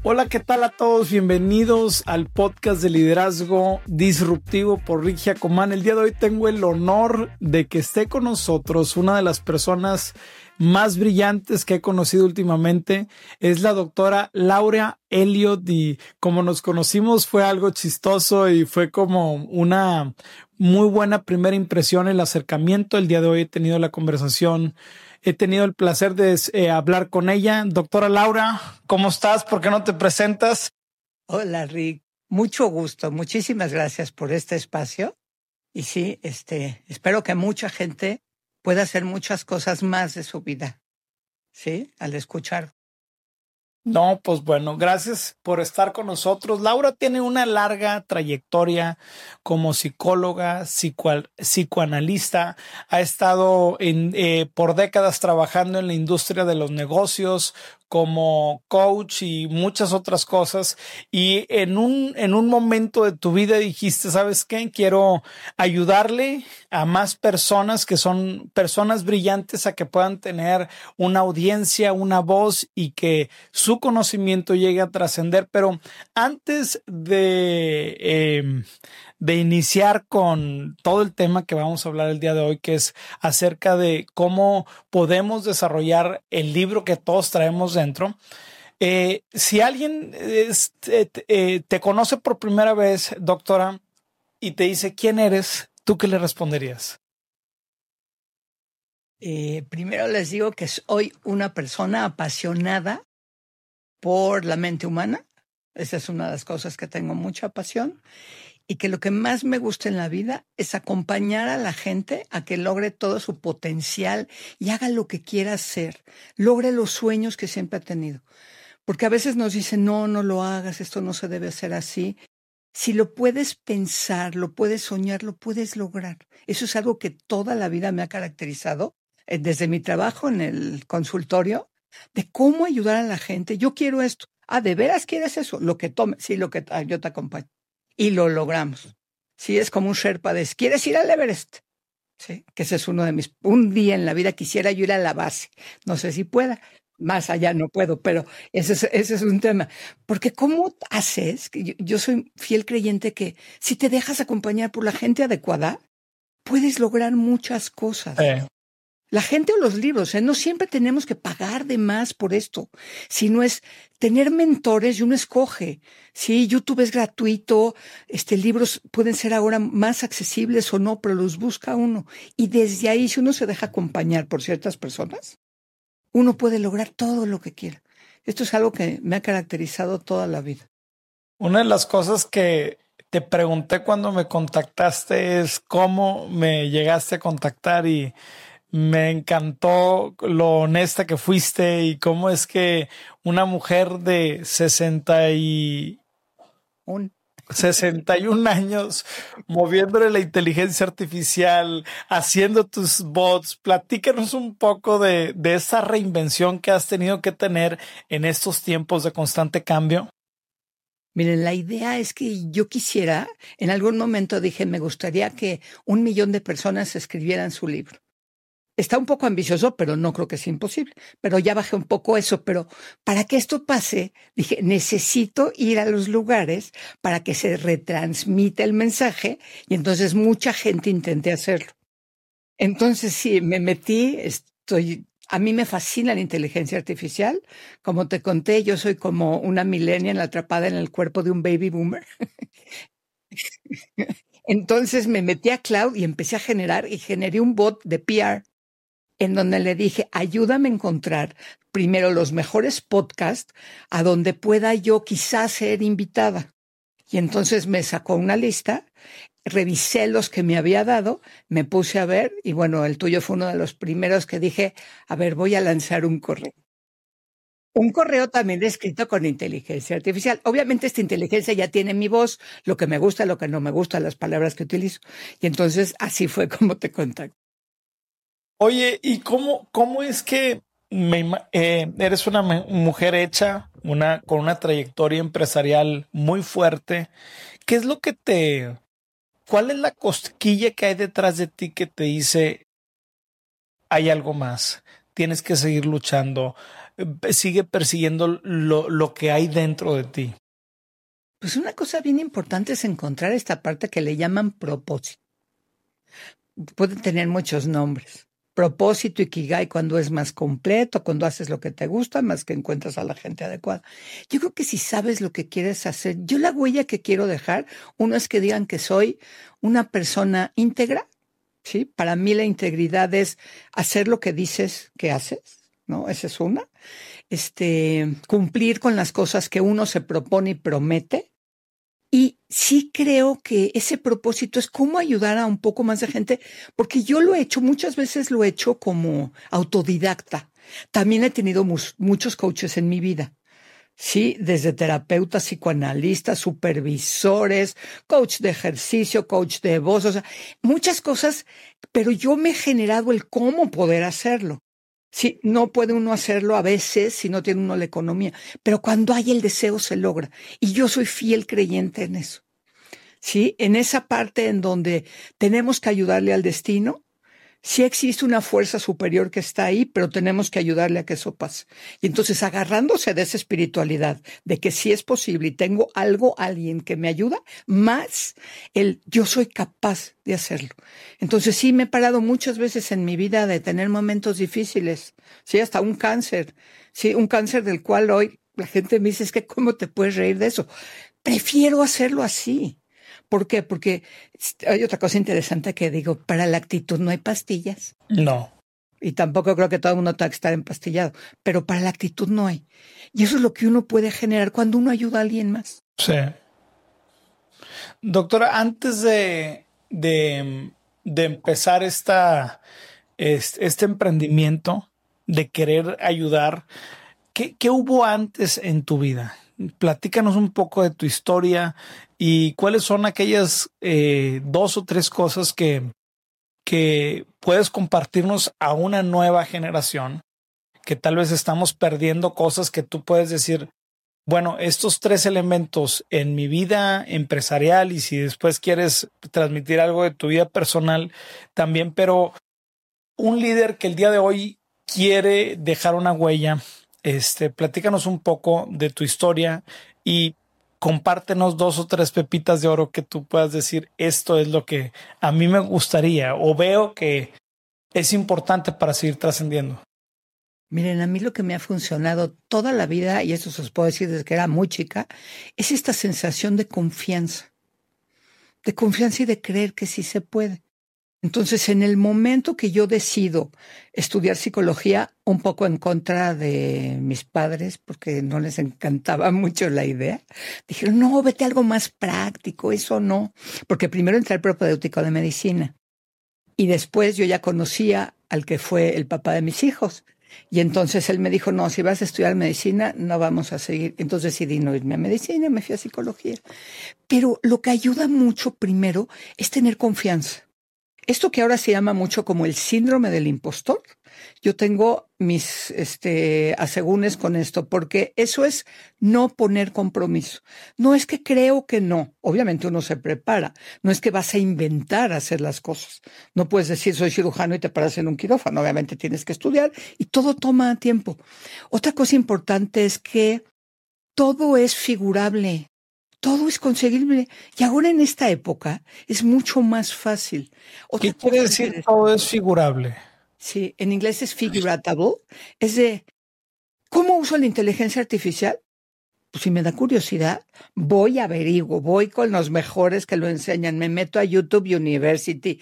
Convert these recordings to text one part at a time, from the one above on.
Hola, ¿qué tal a todos? Bienvenidos al podcast de liderazgo disruptivo por Rick Giacomán. El día de hoy tengo el honor de que esté con nosotros una de las personas más brillantes que he conocido últimamente. Es la doctora Laura Elliott, y como nos conocimos fue algo chistoso y fue como una muy buena primera impresión, el acercamiento. El día de hoy he tenido la conversación. He tenido el placer de hablar con ella. Doctora Laura, ¿cómo estás? ¿Por qué no te presentas? Hola, Rick. Mucho gusto. Muchísimas gracias por este espacio. Y sí, espero que mucha gente pueda hacer muchas cosas más de su vida, ¿sí? Al escuchar. No, pues bueno, gracias por estar con nosotros. Laura tiene una larga trayectoria como psicóloga, psicoanalista. Ha estado por décadas trabajando en la industria de los negocios como coach y muchas otras cosas. Y en un momento de tu vida dijiste, ¿sabes qué? Quiero ayudarle a más personas que son personas brillantes a que puedan tener una audiencia, una voz y que su conocimiento llegue a trascender. Pero antes de iniciar con todo el tema que vamos a hablar el día de hoy, que es acerca de cómo podemos desarrollar el libro que todos traemos dentro. Si alguien te conoce por primera vez, doctora, y te dice quién eres, ¿tú qué le responderías? Primero les digo que soy una persona apasionada por la mente humana. Esa es una de las cosas que tengo mucha pasión. Y que lo que más me gusta en la vida es acompañar a la gente a que logre todo su potencial y haga lo que quiera hacer, logre los sueños que siempre ha tenido. Porque a veces nos dicen, no lo hagas, esto no se debe hacer así. Si lo puedes pensar, lo puedes soñar, lo puedes lograr. Eso es algo que toda la vida me ha caracterizado, desde mi trabajo en el consultorio, de cómo ayudar a la gente. Yo quiero esto. Ah, ¿de veras quieres eso? Lo que tome. Sí, yo te acompaño. Y lo logramos. Sí, es como un Sherpa de, ¿quieres ir al Everest? Sí, que ese es uno de un día en la vida quisiera yo ir a la base. No sé si pueda, más allá no puedo, pero ese es un tema. Porque ¿cómo haces? Yo soy fiel creyente que si te dejas acompañar por la gente adecuada, puedes lograr muchas cosas. La gente o los libros, no siempre tenemos que pagar de más por esto, sino es tener mentores y uno escoge. Sí, YouTube es gratuito, libros pueden ser ahora más accesibles o no, pero los busca uno. Y desde ahí, si uno se deja acompañar por ciertas personas, uno puede lograr todo lo que quiera. Esto es algo que me ha caracterizado toda la vida. Una de las cosas que te pregunté cuando me contactaste es cómo me llegaste a contactar, y me encantó lo honesta que fuiste y cómo es que una mujer de 61 años, moviéndole la inteligencia artificial, haciendo tus bots. Platícanos un poco de esa reinvención que has tenido que tener en estos tiempos de constante cambio. Miren, la idea es que yo quisiera, en algún momento dije, me gustaría que 1 millón de personas escribieran su libro. Está un poco ambicioso, pero no creo que sea imposible. Pero ya bajé un poco eso. Pero para que esto pase, dije, necesito ir a los lugares para que se retransmita el mensaje. Y entonces mucha gente intenté hacerlo. Entonces sí, me metí, a mí me fascina la inteligencia artificial. Como te conté, yo soy como una millennial atrapada en el cuerpo de un baby boomer. Entonces me metí a Cloud y empecé a generar y generé un bot de PR en donde le dije, ayúdame a encontrar primero los mejores podcasts a donde pueda yo quizás ser invitada. Y entonces me sacó una lista, revisé los que me había dado, me puse a ver y bueno, el tuyo fue uno de los primeros que dije, a ver, voy a lanzar un correo. Un correo también escrito con inteligencia artificial. Obviamente esta inteligencia ya tiene mi voz, lo que me gusta, lo que no me gusta, las palabras que utilizo. Y entonces así fue como te contacté. Oye, ¿y cómo es que eres una mujer hecha, con una trayectoria empresarial muy fuerte? ¿Qué es lo que cuál es la cosquilla que hay detrás de ti que te dice hay algo más? Tienes que seguir luchando. sigue persiguiendo lo que hay dentro de ti? Pues una cosa bien importante es encontrar esta parte que le llaman propósito. Pueden tener muchos nombres. Propósito, Ikigai, cuando es más completo, cuando haces lo que te gusta, más que encuentras a la gente adecuada. Yo creo que si sabes lo que quieres hacer, yo la huella que quiero dejar, uno es que digan que soy una persona íntegra, ¿sí? Para mí la integridad es hacer lo que dices que haces, ¿no? Esa es una. Cumplir con las cosas que uno se propone y promete. Y sí creo que ese propósito es cómo ayudar a un poco más de gente, porque yo lo he hecho, muchas veces lo he hecho como autodidacta. También he tenido muchos coaches en mi vida. Sí, desde terapeutas, psicoanalistas, supervisores, coach de ejercicio, coach de voz, o sea, muchas cosas, pero yo me he generado el cómo poder hacerlo. Sí, no puede uno hacerlo a veces si no tiene uno la economía, pero cuando hay el deseo se logra. Y yo soy fiel creyente en eso. Sí, en esa parte en donde tenemos que ayudarle al destino, sí existe una fuerza superior que está ahí, pero tenemos que ayudarle a que eso pase. Y entonces agarrándose de esa espiritualidad, de que sí es posible y tengo algo, alguien que me ayuda, más el yo soy capaz de hacerlo. Entonces sí me he parado muchas veces en mi vida de tener momentos difíciles, sí, hasta un cáncer, sí, un cáncer del cual hoy la gente me dice, es que ¿cómo te puedes reír de eso? Prefiero hacerlo así. ¿Por qué? Porque hay otra cosa interesante que digo, para la actitud no hay pastillas. No. Y tampoco creo que todo el mundo tenga que estar empastillado, pero para la actitud no hay. Y eso es lo que uno puede generar cuando uno ayuda a alguien más. Sí. Doctora, antes de empezar este emprendimiento de querer ayudar, ¿qué hubo antes en tu vida? Platícanos un poco de tu historia y cuáles son aquellas 2 o 3 cosas que puedes compartirnos a una nueva generación, que tal vez estamos perdiendo cosas que tú puedes decir, bueno, estos 3 elementos en mi vida empresarial y si después quieres transmitir algo de tu vida personal también, pero un líder que el día de hoy quiere dejar una huella, platícanos un poco de tu historia y compártenos 2 o 3 pepitas de oro que tú puedas decir, esto es lo que a mí me gustaría o veo que es importante para seguir trascendiendo. Miren, a mí lo que me ha funcionado toda la vida, y eso se os puedo decir desde que era muy chica, es esta sensación de confianza y de creer que sí se puede. Entonces, en el momento que yo decido estudiar psicología, un poco en contra de mis padres, porque no les encantaba mucho la idea, dijeron, no, vete a algo más práctico, eso no. Porque primero entré al propedéutico de medicina y después yo ya conocía al que fue el papá de mis hijos. Y entonces él me dijo, no, si vas a estudiar medicina, no vamos a seguir. Entonces decidí no irme a medicina, me fui a psicología. Pero lo que ayuda mucho primero es tener confianza. Esto que ahora se llama mucho como el síndrome del impostor, yo tengo mis asegúnes con esto, porque eso es no poner compromiso. No es que creo que no, obviamente uno se prepara, no es que vas a inventar hacer las cosas. No puedes decir soy cirujano y te paras en un quirófano, obviamente tienes que estudiar y todo toma tiempo. Otra cosa importante es que todo es figurable. Todo es conseguible. Y ahora en esta época es mucho más fácil. ¿Qué quiere decir todo es figurable? Sí, en inglés es figuratable. Es de, ¿cómo uso la inteligencia artificial? Pues si me da curiosidad, voy, averiguo, voy con los mejores que lo enseñan, me meto a YouTube University,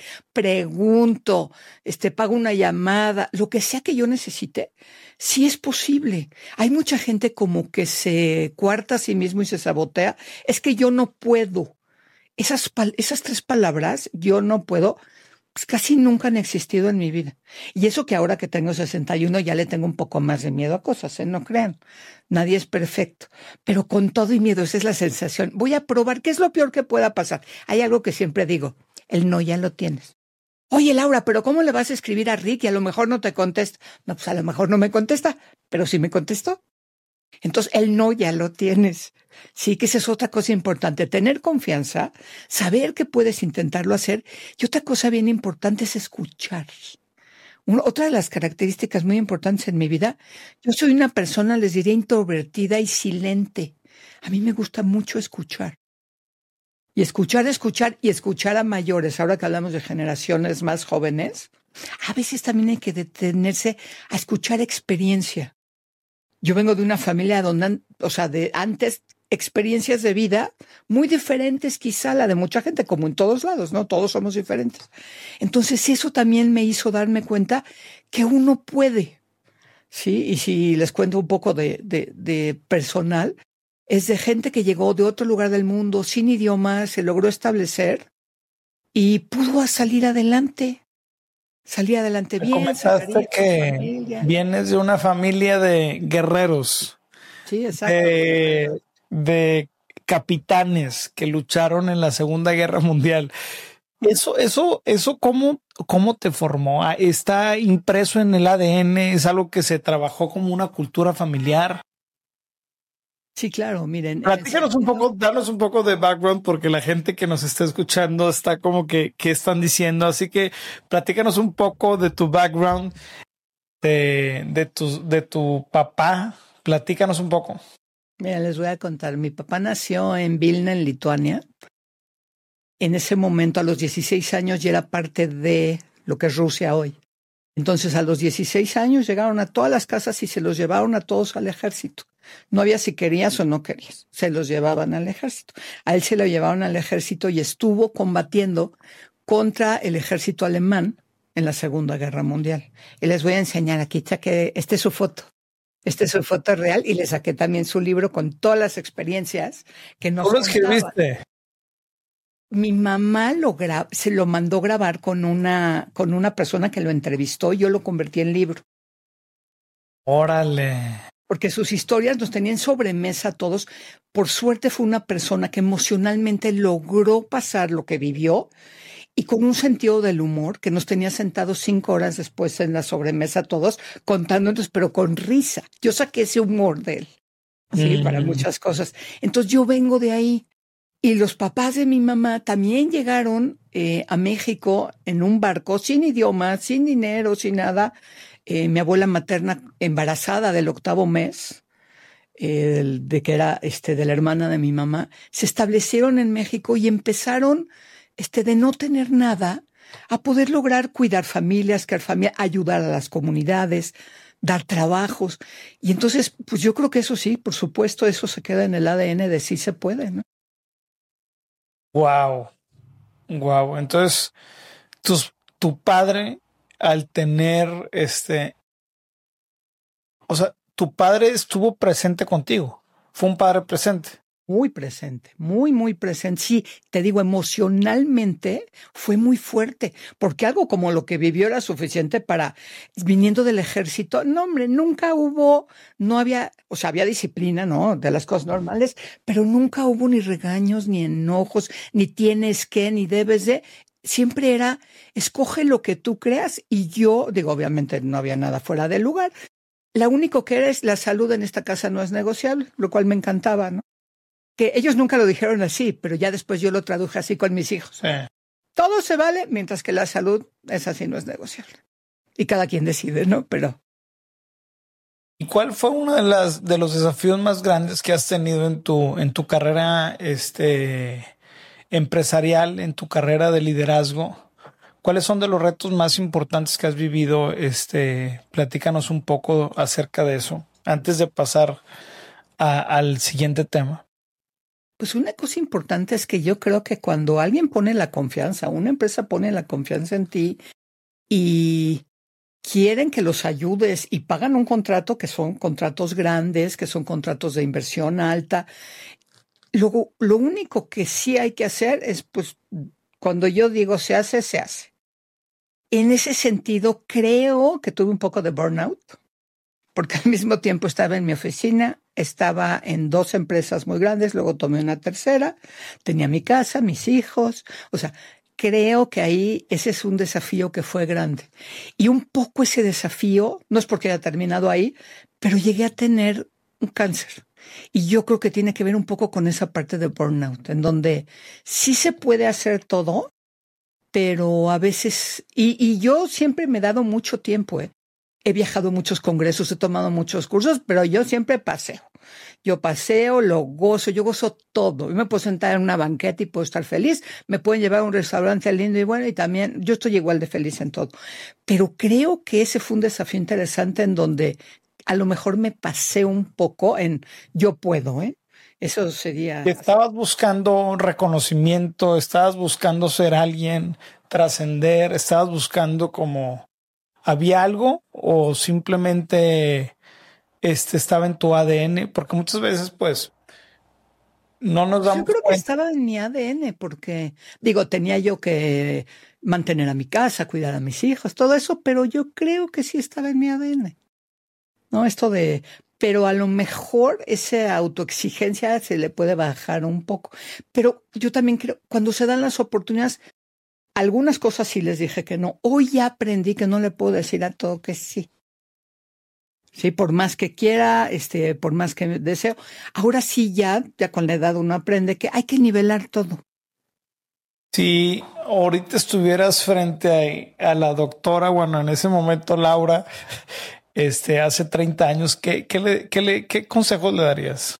pregunto, pago una llamada, lo que sea que yo necesite, sí es posible. Hay mucha gente como que se coarta a sí mismo y se sabotea. Es que yo no puedo. Esas 3 palabras, yo no puedo, pues casi nunca han existido en mi vida. Y eso que ahora que tengo 61 ya le tengo un poco más de miedo a cosas, no crean. Nadie es perfecto, pero con todo y miedo, esa es la sensación. Voy a probar qué es lo peor que pueda pasar. Hay algo que siempre digo, el no ya lo tienes. Oye, Laura, pero ¿cómo le vas a escribir a Rick y a lo mejor no te contesta? No, pues a lo mejor no me contesta, pero sí me contestó. Entonces, el no ya lo tienes. Sí, que esa es otra cosa importante. Tener confianza, saber que puedes intentarlo hacer. Y otra cosa bien importante es escuchar. Otra de las características muy importantes en mi vida, yo soy una persona, les diría, introvertida y silente. A mí me gusta mucho escuchar. Y escuchar a mayores. Ahora que hablamos de generaciones más jóvenes, a veces también hay que detenerse a escuchar experiencia. Yo vengo de una familia donde, de antes, experiencias de vida muy diferentes quizá a la de mucha gente, como en todos lados, ¿no? Todos somos diferentes. Entonces eso también me hizo darme cuenta que uno puede, ¿sí? Y si les cuento un poco de personal, es de gente que llegó de otro lugar del mundo, sin idioma, se logró establecer y pudo salir adelante. Salí adelante Me bien, comentaste que vienes de una familia de guerreros, sí, exacto. de capitanes que lucharon en la Segunda Guerra Mundial. Eso, ¿cómo te formó? ¿Está impreso en el ADN? ¿Es algo que se trabajó como una cultura familiar? Sí, claro, miren. Platícanos un poco, danos un poco de background, porque la gente que nos está escuchando está como que, ¿qué están diciendo? Así que platícanos un poco de tu background, de tu papá. Platícanos un poco. Mira, les voy a contar. Mi papá nació en Vilna, en Lituania. En ese momento, a los 16 años, ya era parte de lo que es Rusia hoy. Entonces, a los 16 años llegaron a todas las casas y se los llevaron a todos al ejército. No había si querías o no querías. Se los llevaban al ejército. A él se lo llevaron al ejército y estuvo combatiendo contra el ejército alemán en la Segunda Guerra Mundial. Y les voy a enseñar aquí, que esta es su foto. Esta es su foto real y le saqué también su libro con todas las experiencias que nos contaba. ¿Cómo lo escribiste? Mi mamá se lo mandó grabar con una persona que lo entrevistó y yo lo convertí en libro. Órale. Porque sus historias nos tenían sobremesa a todos. Por suerte fue una persona que emocionalmente logró pasar lo que vivió y con un sentido del humor que nos tenía sentados 5 horas después en la sobremesa todos contándonos, pero con risa. Yo saqué ese humor de él, sí, para muchas cosas. Entonces yo vengo de ahí. Y los papás de mi mamá también llegaron a México en un barco, sin idioma, sin dinero, sin nada. Mi abuela materna embarazada del 8º mes, de que era de la hermana de mi mamá, se establecieron en México y empezaron de no tener nada a poder lograr cuidar familias, ayudar a las comunidades, dar trabajos. Y entonces, pues yo creo que eso sí, por supuesto, eso se queda en el ADN de sí se puede, ¿no? Wow. Entonces, tu padre, al tener tu padre estuvo presente contigo. Fue un padre presente. Muy presente, muy, muy presente. Sí, te digo, emocionalmente fue muy fuerte, porque algo como lo que vivió era suficiente para, viniendo del ejército, no, hombre, no había, había disciplina, ¿no? De las cosas normales, pero nunca hubo ni regaños, ni enojos, ni tienes que, ni debes de. Siempre era, escoge lo que tú creas y yo, digo, obviamente no había nada fuera del lugar. Lo único que era es la salud en esta casa no es negociable, lo cual me encantaba, ¿no? Que ellos nunca lo dijeron así, pero ya después yo lo traduje así con mis hijos. Sí. Todo se vale, mientras que la salud es así, no es negociable. Y cada quien decide, ¿no? Pero. ¿Y cuál fue uno de los desafíos más grandes que has tenido en tu carrera empresarial, en tu carrera de liderazgo? ¿Cuáles son de los retos más importantes que has vivido? Platícanos un poco acerca de eso antes de pasar al siguiente tema. Pues una cosa importante es que yo creo que cuando alguien pone la confianza, una empresa pone la confianza en ti y quieren que los ayudes y pagan un contrato, que son contratos grandes, que son contratos de inversión alta. Luego, lo único que sí hay que hacer es, pues, cuando yo digo se hace, se hace. En ese sentido, creo que tuve un poco de burnout, porque al mismo tiempo estaba en mi oficina, estaba en 2 empresas muy grandes, luego tomé una tercera, tenía mi casa, mis hijos, creo que ahí ese es un desafío que fue grande. Y un poco ese desafío, no es porque haya terminado ahí, pero llegué a tener un cáncer. Y yo creo que tiene que ver un poco con esa parte de burnout, en donde sí se puede hacer todo, pero a veces, y yo siempre me he dado mucho tiempo, ¿eh? He viajado a muchos congresos, he tomado muchos cursos, pero yo siempre paseo. Yo paseo, lo gozo, yo gozo todo. Yo me puedo sentar en una banqueta y puedo estar feliz. Me pueden llevar a un restaurante lindo y bueno, y también yo estoy igual de feliz en todo. Pero creo que ese fue un desafío interesante en donde a lo mejor me pasé un poco en yo puedo, ¿eh? Eso sería... Estabas buscando reconocimiento, estabas buscando ser alguien, trascender, estabas buscando como había algo o simplemente estaba en tu ADN, porque muchas veces pues no nos Yo damos creo que cuenta. estaba en mi ADN porque, digo, tenía yo que mantener a mi casa, cuidar a mis hijos, todo eso, pero yo creo que sí estaba en mi ADN, ¿no? Esto de, pero a lo mejor esa autoexigencia se le puede bajar un poco. Pero yo también creo, cuando se dan las oportunidades, algunas cosas sí les dije que no. Hoy ya aprendí que no le puedo decir a todo que sí. Sí, por más que quiera, por más que deseo. Ahora sí ya con la edad uno aprende que hay que nivelar todo. Si ahorita estuvieras frente a la doctora, bueno, en ese momento Laura, hace 30 años, ¿qué consejos le darías?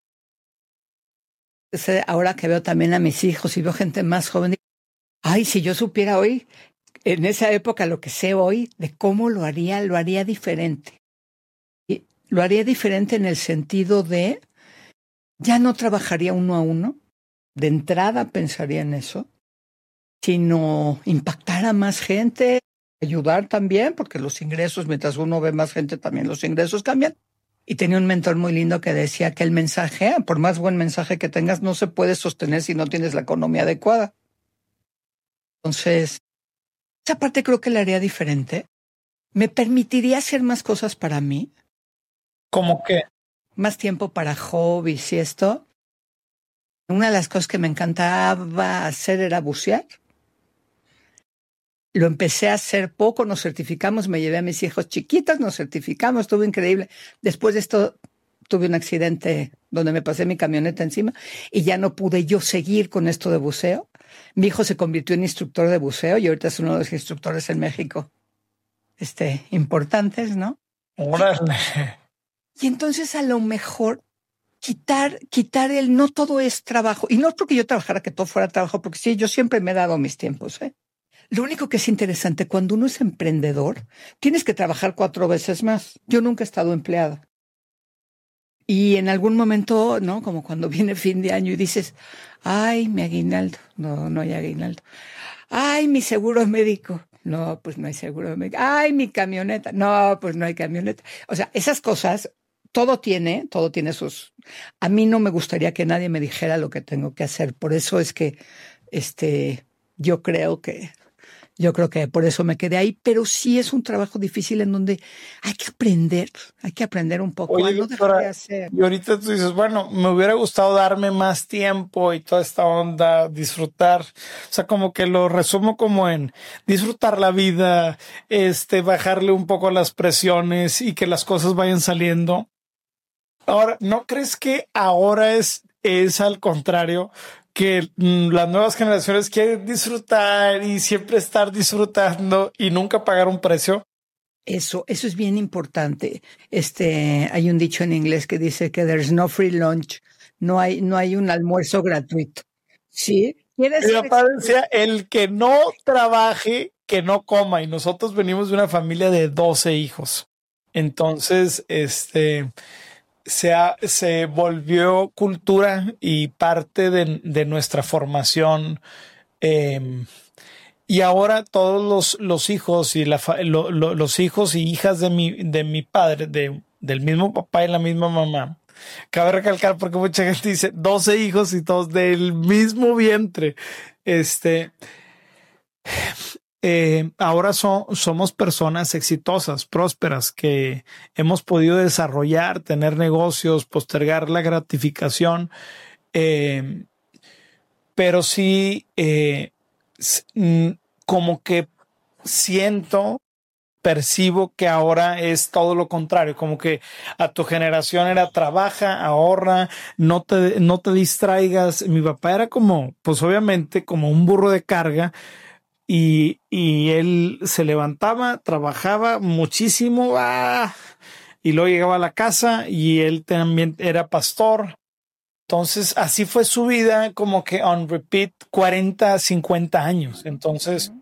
Ahora que veo también a mis hijos y veo gente más joven, digo, ay, si yo supiera hoy, en esa época, lo que sé hoy, de cómo lo haría diferente. Y lo haría diferente en el sentido de, ya no trabajaría uno a uno, de entrada pensaría en eso, sino impactar a más gente, ayudar también, porque los ingresos, mientras uno ve más gente, también los ingresos cambian. Y tenía un mentor muy lindo que decía que el mensaje, por más buen mensaje que tengas, no se puede sostener si no tienes la economía adecuada. Entonces, esa parte creo que la haría diferente. Me permitiría hacer más cosas para mí, Como que más tiempo para hobbies y esto. Una de las cosas que me encantaba hacer era bucear. Lo empecé a hacer poco, nos certificamos, me llevé a mis hijos chiquitos, nos certificamos, estuvo increíble. Después de esto tuve un accidente donde me pasé mi camioneta encima y ya no pude yo seguir con esto de buceo. Mi hijo se convirtió en instructor de buceo y ahorita es uno de los instructores en México, importantes, ¿no? órale. Y entonces a lo mejor quitar el no todo es trabajo. Y no porque yo trabajara que todo fuera trabajo, porque sí, yo siempre me he dado mis tiempos, ¿eh? Lo único que es interesante, cuando uno es emprendedor, tienes que trabajar 4 veces más. Yo nunca he estado empleada. Y en algún momento, ¿no? Como cuando viene fin de año y dices, ay, mi aguinaldo. No, no hay aguinaldo. Ay, mi seguro médico. No, pues no hay seguro médico. Ay, mi camioneta. No, pues no hay camioneta. O sea, esas cosas, todo tiene sus... A mí no me gustaría que nadie me dijera lo que tengo que hacer. Por eso es que, yo creo que yo creo que por eso me quedé ahí, pero sí es un trabajo difícil en donde hay que aprender un poco a Oye, no dejar de doctora, hacer. y ahorita tú dices, bueno, me hubiera gustado darme más tiempo y toda esta onda, disfrutar. O sea, como que lo resumo como en disfrutar la vida, bajarle un poco las presiones y que las cosas vayan saliendo. Ahora, ¿no crees que ahora es al contrario? Que las nuevas generaciones quieren disfrutar y siempre estar disfrutando y nunca pagar un precio. Eso es bien importante. Hay un dicho en inglés que dice que there's no free lunch, no hay un almuerzo gratuito. ¿Sí? ¿Quieres Mi ser papá exitoso? decía, el que no trabaje, que no coma. Y nosotros venimos de una familia de 12 hijos. Entonces, se volvió cultura y parte de nuestra formación. eh, y ahora todos los hijos y los hijos y hijas de mi padre, del mismo papá y la misma mamá. Cabe recalcar porque mucha gente dice 12 hijos y todos del mismo vientre. Este, ahora somos personas exitosas, prósperas, que hemos podido desarrollar, tener negocios, postergar la gratificación, eh, pero sí, como que siento, percibo que ahora es todo lo contrario, como que a tu generación era trabaja, ahorra, no te distraigas. Mi papá era como, pues obviamente, como un burro de carga y él se levantaba, trabajaba muchísimo, y luego llegaba a la casa y él también era pastor. Entonces, así fue su vida, como que on repeat 40, 50 años. Entonces,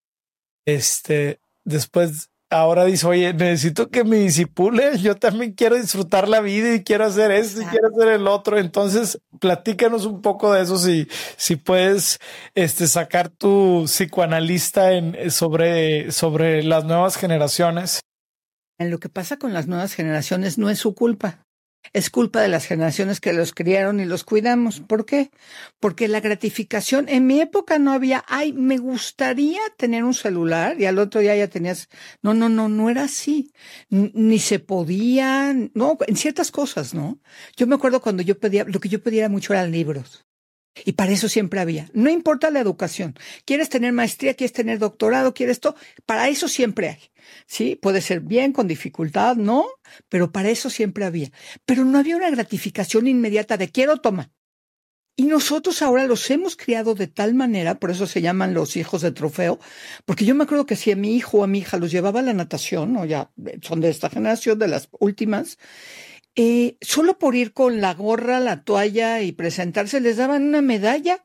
después, ahora dice, oye, necesito que me disipule. Yo también quiero disfrutar la vida y quiero hacer esto y quiero hacer el otro. Entonces, platícanos un poco de eso, si puedes, sacar tu psicoanalista sobre las nuevas generaciones. En lo que pasa con las nuevas generaciones no es su culpa. Es culpa de las generaciones que los criaron y los cuidamos. ¿Por qué? Porque la gratificación, en mi época no había, me gustaría tener un celular y al otro día ya tenías, no era así. Ni se podía, no, en ciertas cosas, ¿no? Yo me acuerdo cuando yo pedía, lo que yo pedía mucho eran libros. Y para eso siempre había. No importa la educación. ¿Quieres tener maestría? ¿Quieres tener doctorado? ¿Quieres esto? Para eso siempre hay. Sí, puede ser bien, con dificultad, ¿no? Pero para eso siempre había. Pero no había una gratificación inmediata de quiero, toma. Y nosotros ahora los hemos criado de tal manera, por eso se llaman los hijos de trofeo, porque yo me acuerdo que si a mi hijo o a mi hija los llevaba a la natación, o ya son de esta generación, de las últimas, solo por ir con la gorra, la toalla y presentarse, les daban una medalla.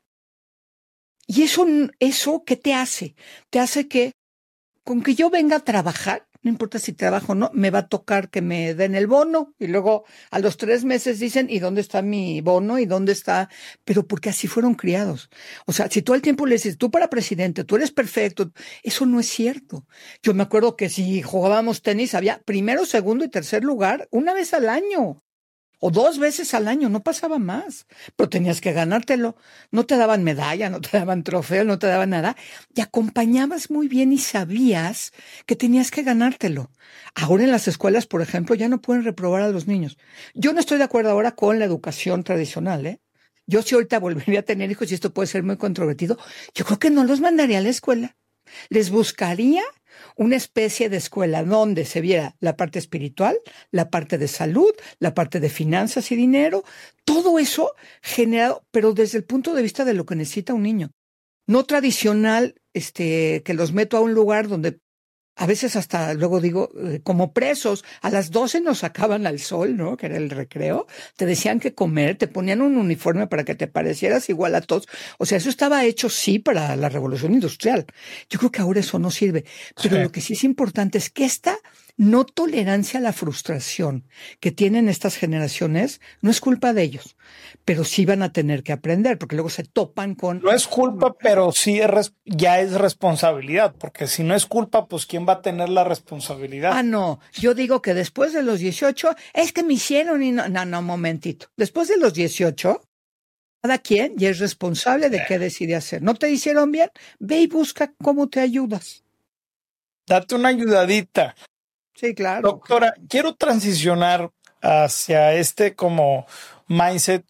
Y eso, ¿qué te hace? Te hace que, con que yo venga a trabajar, no importa si trabajo o no, me va a tocar que me den el bono. Y luego a los 3 meses dicen, ¿y dónde está mi bono? ¿Y dónde está? Pero porque así fueron criados. O sea, si todo el tiempo le dices, tú para presidente, tú eres perfecto, eso no es cierto. Yo me acuerdo que si jugábamos tenis, había primero, segundo y tercer lugar una vez al año. O 2 veces al año, no pasaba más, pero tenías que ganártelo. No te daban medalla, no te daban trofeo, no te daban nada. Y acompañabas muy bien y sabías que tenías que ganártelo. Ahora en las escuelas, por ejemplo, ya no pueden reprobar a los niños. Yo no estoy de acuerdo ahora con la educación tradicional, ¿eh? Yo si ahorita volvería a tener hijos, y esto puede ser muy controvertido, yo creo que no los mandaría a la escuela. Les buscaría una especie de escuela donde se viera la parte espiritual, la parte de salud, la parte de finanzas y dinero, todo eso generado, pero desde el punto de vista de lo que necesita un niño. No tradicional, que los meto a un lugar donde a veces hasta luego digo, como presos, a las 12 nos sacaban al sol, ¿no? Que era el recreo. Te decían que comer, te ponían un uniforme para que te parecieras igual a todos. O sea, eso estaba hecho, sí, para la revolución industrial. Yo creo que ahora eso no sirve. Pero lo que sí es importante es que esta no tolerancia a la frustración que tienen estas generaciones no es culpa de ellos, pero sí van a tener que aprender, porque luego se topan con... No es culpa, pero sí ya es responsabilidad, porque si no es culpa, pues ¿quién va a tener la responsabilidad? No, yo digo que después de los 18, es que me hicieron y no, momentito. Después de los 18, cada quien ya es responsable de qué decide hacer. ¿No te hicieron bien? Ve y busca cómo te ayudas. Date una ayudadita. Sí, claro. Doctora, quiero transicionar hacia como mindset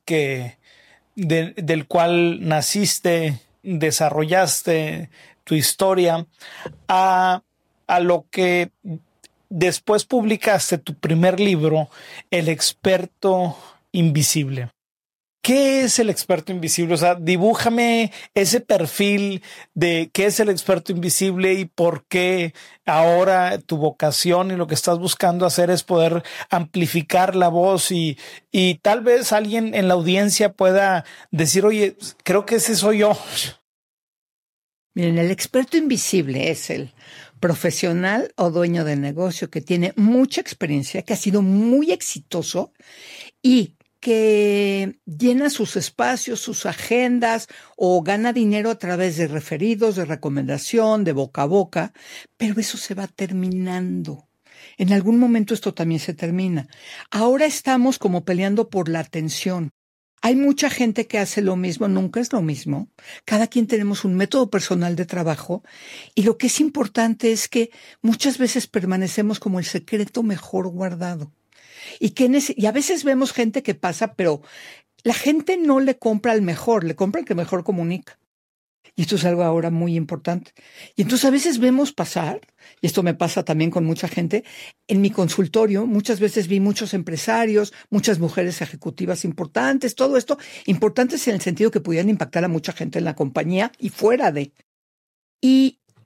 del cual naciste, desarrollaste tu historia, a lo que después publicaste tu primer libro, El experto invisible. ¿Qué es el experto invisible? O sea, dibújame ese perfil de qué es el experto invisible y por qué ahora tu vocación y lo que estás buscando hacer es poder amplificar la voz y tal vez alguien en la audiencia pueda decir, oye, creo que ese soy yo. Miren, el experto invisible es el profesional o dueño de negocio que tiene mucha experiencia, que ha sido muy exitoso y que llena sus espacios, sus agendas o gana dinero a través de referidos, de recomendación, de boca a boca, pero eso se va terminando. En algún momento esto también se termina. Ahora estamos como peleando por la atención. Hay mucha gente que hace lo mismo, nunca es lo mismo. Cada quien tenemos un método personal de trabajo y lo que es importante es que muchas veces permanecemos como el secreto mejor guardado. Y a veces vemos gente que pasa, pero la gente no le compra al mejor, le compra el que mejor comunica. Y esto es algo ahora muy importante. Y entonces a veces vemos pasar, y esto me pasa también con mucha gente, en mi consultorio muchas veces vi muchos empresarios, muchas mujeres ejecutivas importantes, todo esto, importantes en el sentido que pudieran impactar a mucha gente en la compañía y fuera de. Y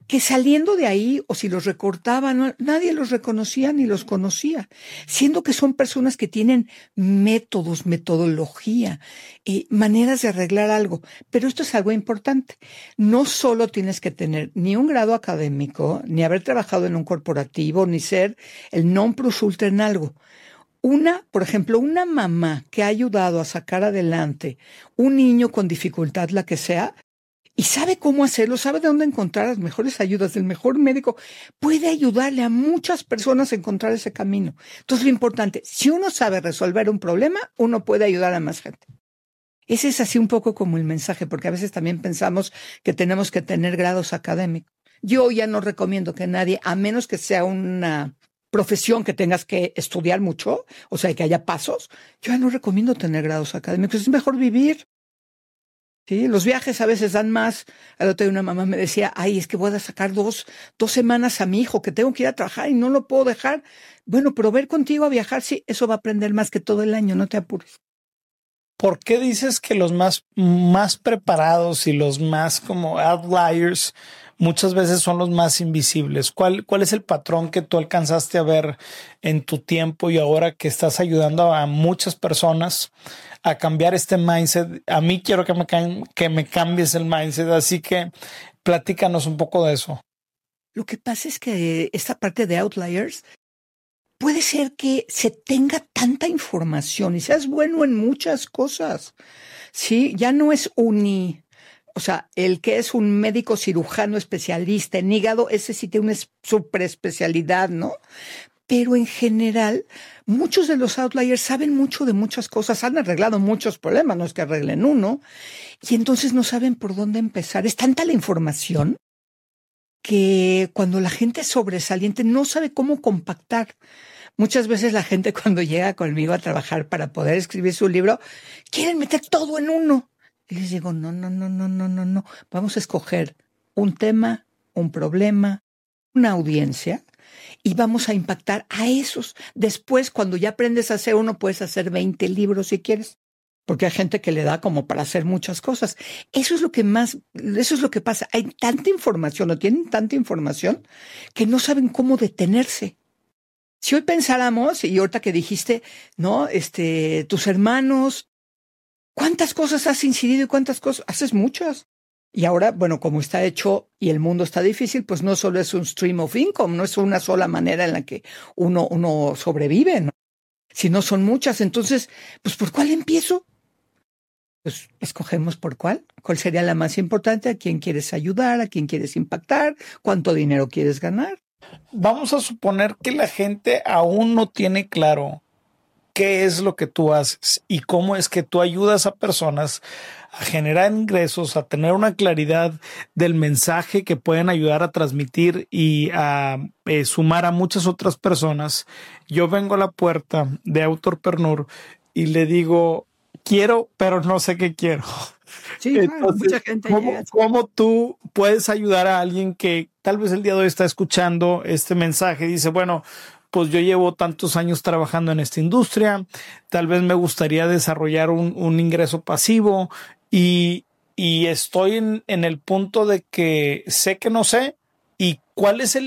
que saliendo de ahí, o si los recortaban, nadie los reconocía ni los conocía, siendo que son personas que tienen métodos, metodología, maneras de arreglar algo. Pero esto es algo importante. No solo tienes que tener ni un grado académico, ni haber trabajado en un corporativo, ni ser el non plus ultra en algo. Por ejemplo, una mamá que ha ayudado a sacar adelante un niño con dificultad, la que sea, y sabe cómo hacerlo, sabe de dónde encontrar las mejores ayudas, del mejor médico, puede ayudarle a muchas personas a encontrar ese camino. Entonces, lo importante, si uno sabe resolver un problema, uno puede ayudar a más gente. Ese es así un poco como el mensaje, porque a veces también pensamos que tenemos que tener grados académicos. Yo ya no recomiendo que nadie, a menos que sea una profesión que tengas que estudiar mucho, o sea, que haya pasos, yo ya no recomiendo tener grados académicos, es mejor vivir. Sí, los viajes a veces dan más. Al otro día una mamá me decía, ay, es que voy a sacar dos semanas a mi hijo, que tengo que ir a trabajar y no lo puedo dejar. Bueno, pero ver contigo a viajar, sí, eso va a aprender más que todo el año, no te apures. ¿Por qué dices que los más preparados y los más como outliers muchas veces son los más invisibles? ¿Cuál es el patrón que tú alcanzaste a ver en tu tiempo y ahora que estás ayudando a muchas personas a cambiar este mindset? A mí quiero que me cambies el mindset, así que platícanos un poco de eso. Lo que pasa es que esta parte de outliers puede ser que se tenga tanta información y seas bueno en muchas cosas. Sí, ya no es o sea, el que es un médico cirujano especialista en hígado, ese sí tiene una super especialidad, ¿no? Pero en general, muchos de los outliers saben mucho de muchas cosas, han arreglado muchos problemas, no es que arreglen uno, y entonces no saben por dónde empezar. Es tanta la información que cuando la gente es sobresaliente no sabe cómo compactar. Muchas veces la gente cuando llega conmigo a trabajar para poder escribir su libro, quieren meter todo en uno. Y les digo, no. Vamos a escoger un tema, un problema, una audiencia y vamos a impactar a esos. Después, cuando ya aprendes a hacer uno, puedes hacer 20 libros si quieres. Porque hay gente que le da como para hacer muchas cosas. Eso es lo que pasa. Hay tanta información, o tienen tanta información, que no saben cómo detenerse. Si hoy pensáramos, y ahorita que dijiste, ¿no? Tus hermanos, ¿cuántas cosas has incidido y cuántas cosas? Haces muchas. Y ahora, bueno, como está hecho y el mundo está difícil, pues no solo es un stream of income, no es una sola manera en la que uno sobrevive, ¿no? Sino son muchas. Entonces, pues, ¿por cuál empiezo? Pues escogemos por cuál sería la más importante, a quién quieres ayudar, a quién quieres impactar, cuánto dinero quieres ganar. Vamos a suponer que la gente aún no tiene claro qué es lo que tú haces y cómo es que tú ayudas a personas a generar ingresos, a tener una claridad del mensaje que pueden ayudar a transmitir y a sumar a muchas otras personas. Yo vengo a la puerta de Autorpreneur y le digo, quiero, pero no sé qué quiero. Sí, claro, mucha gente llega. ¿Cómo tú puedes ayudar a alguien que tal vez el día de hoy está escuchando este mensaje y dice, bueno, pues yo llevo tantos años trabajando en esta industria, tal vez me gustaría desarrollar un ingreso pasivo y estoy en el punto de que sé que no sé? ¿Y cuál es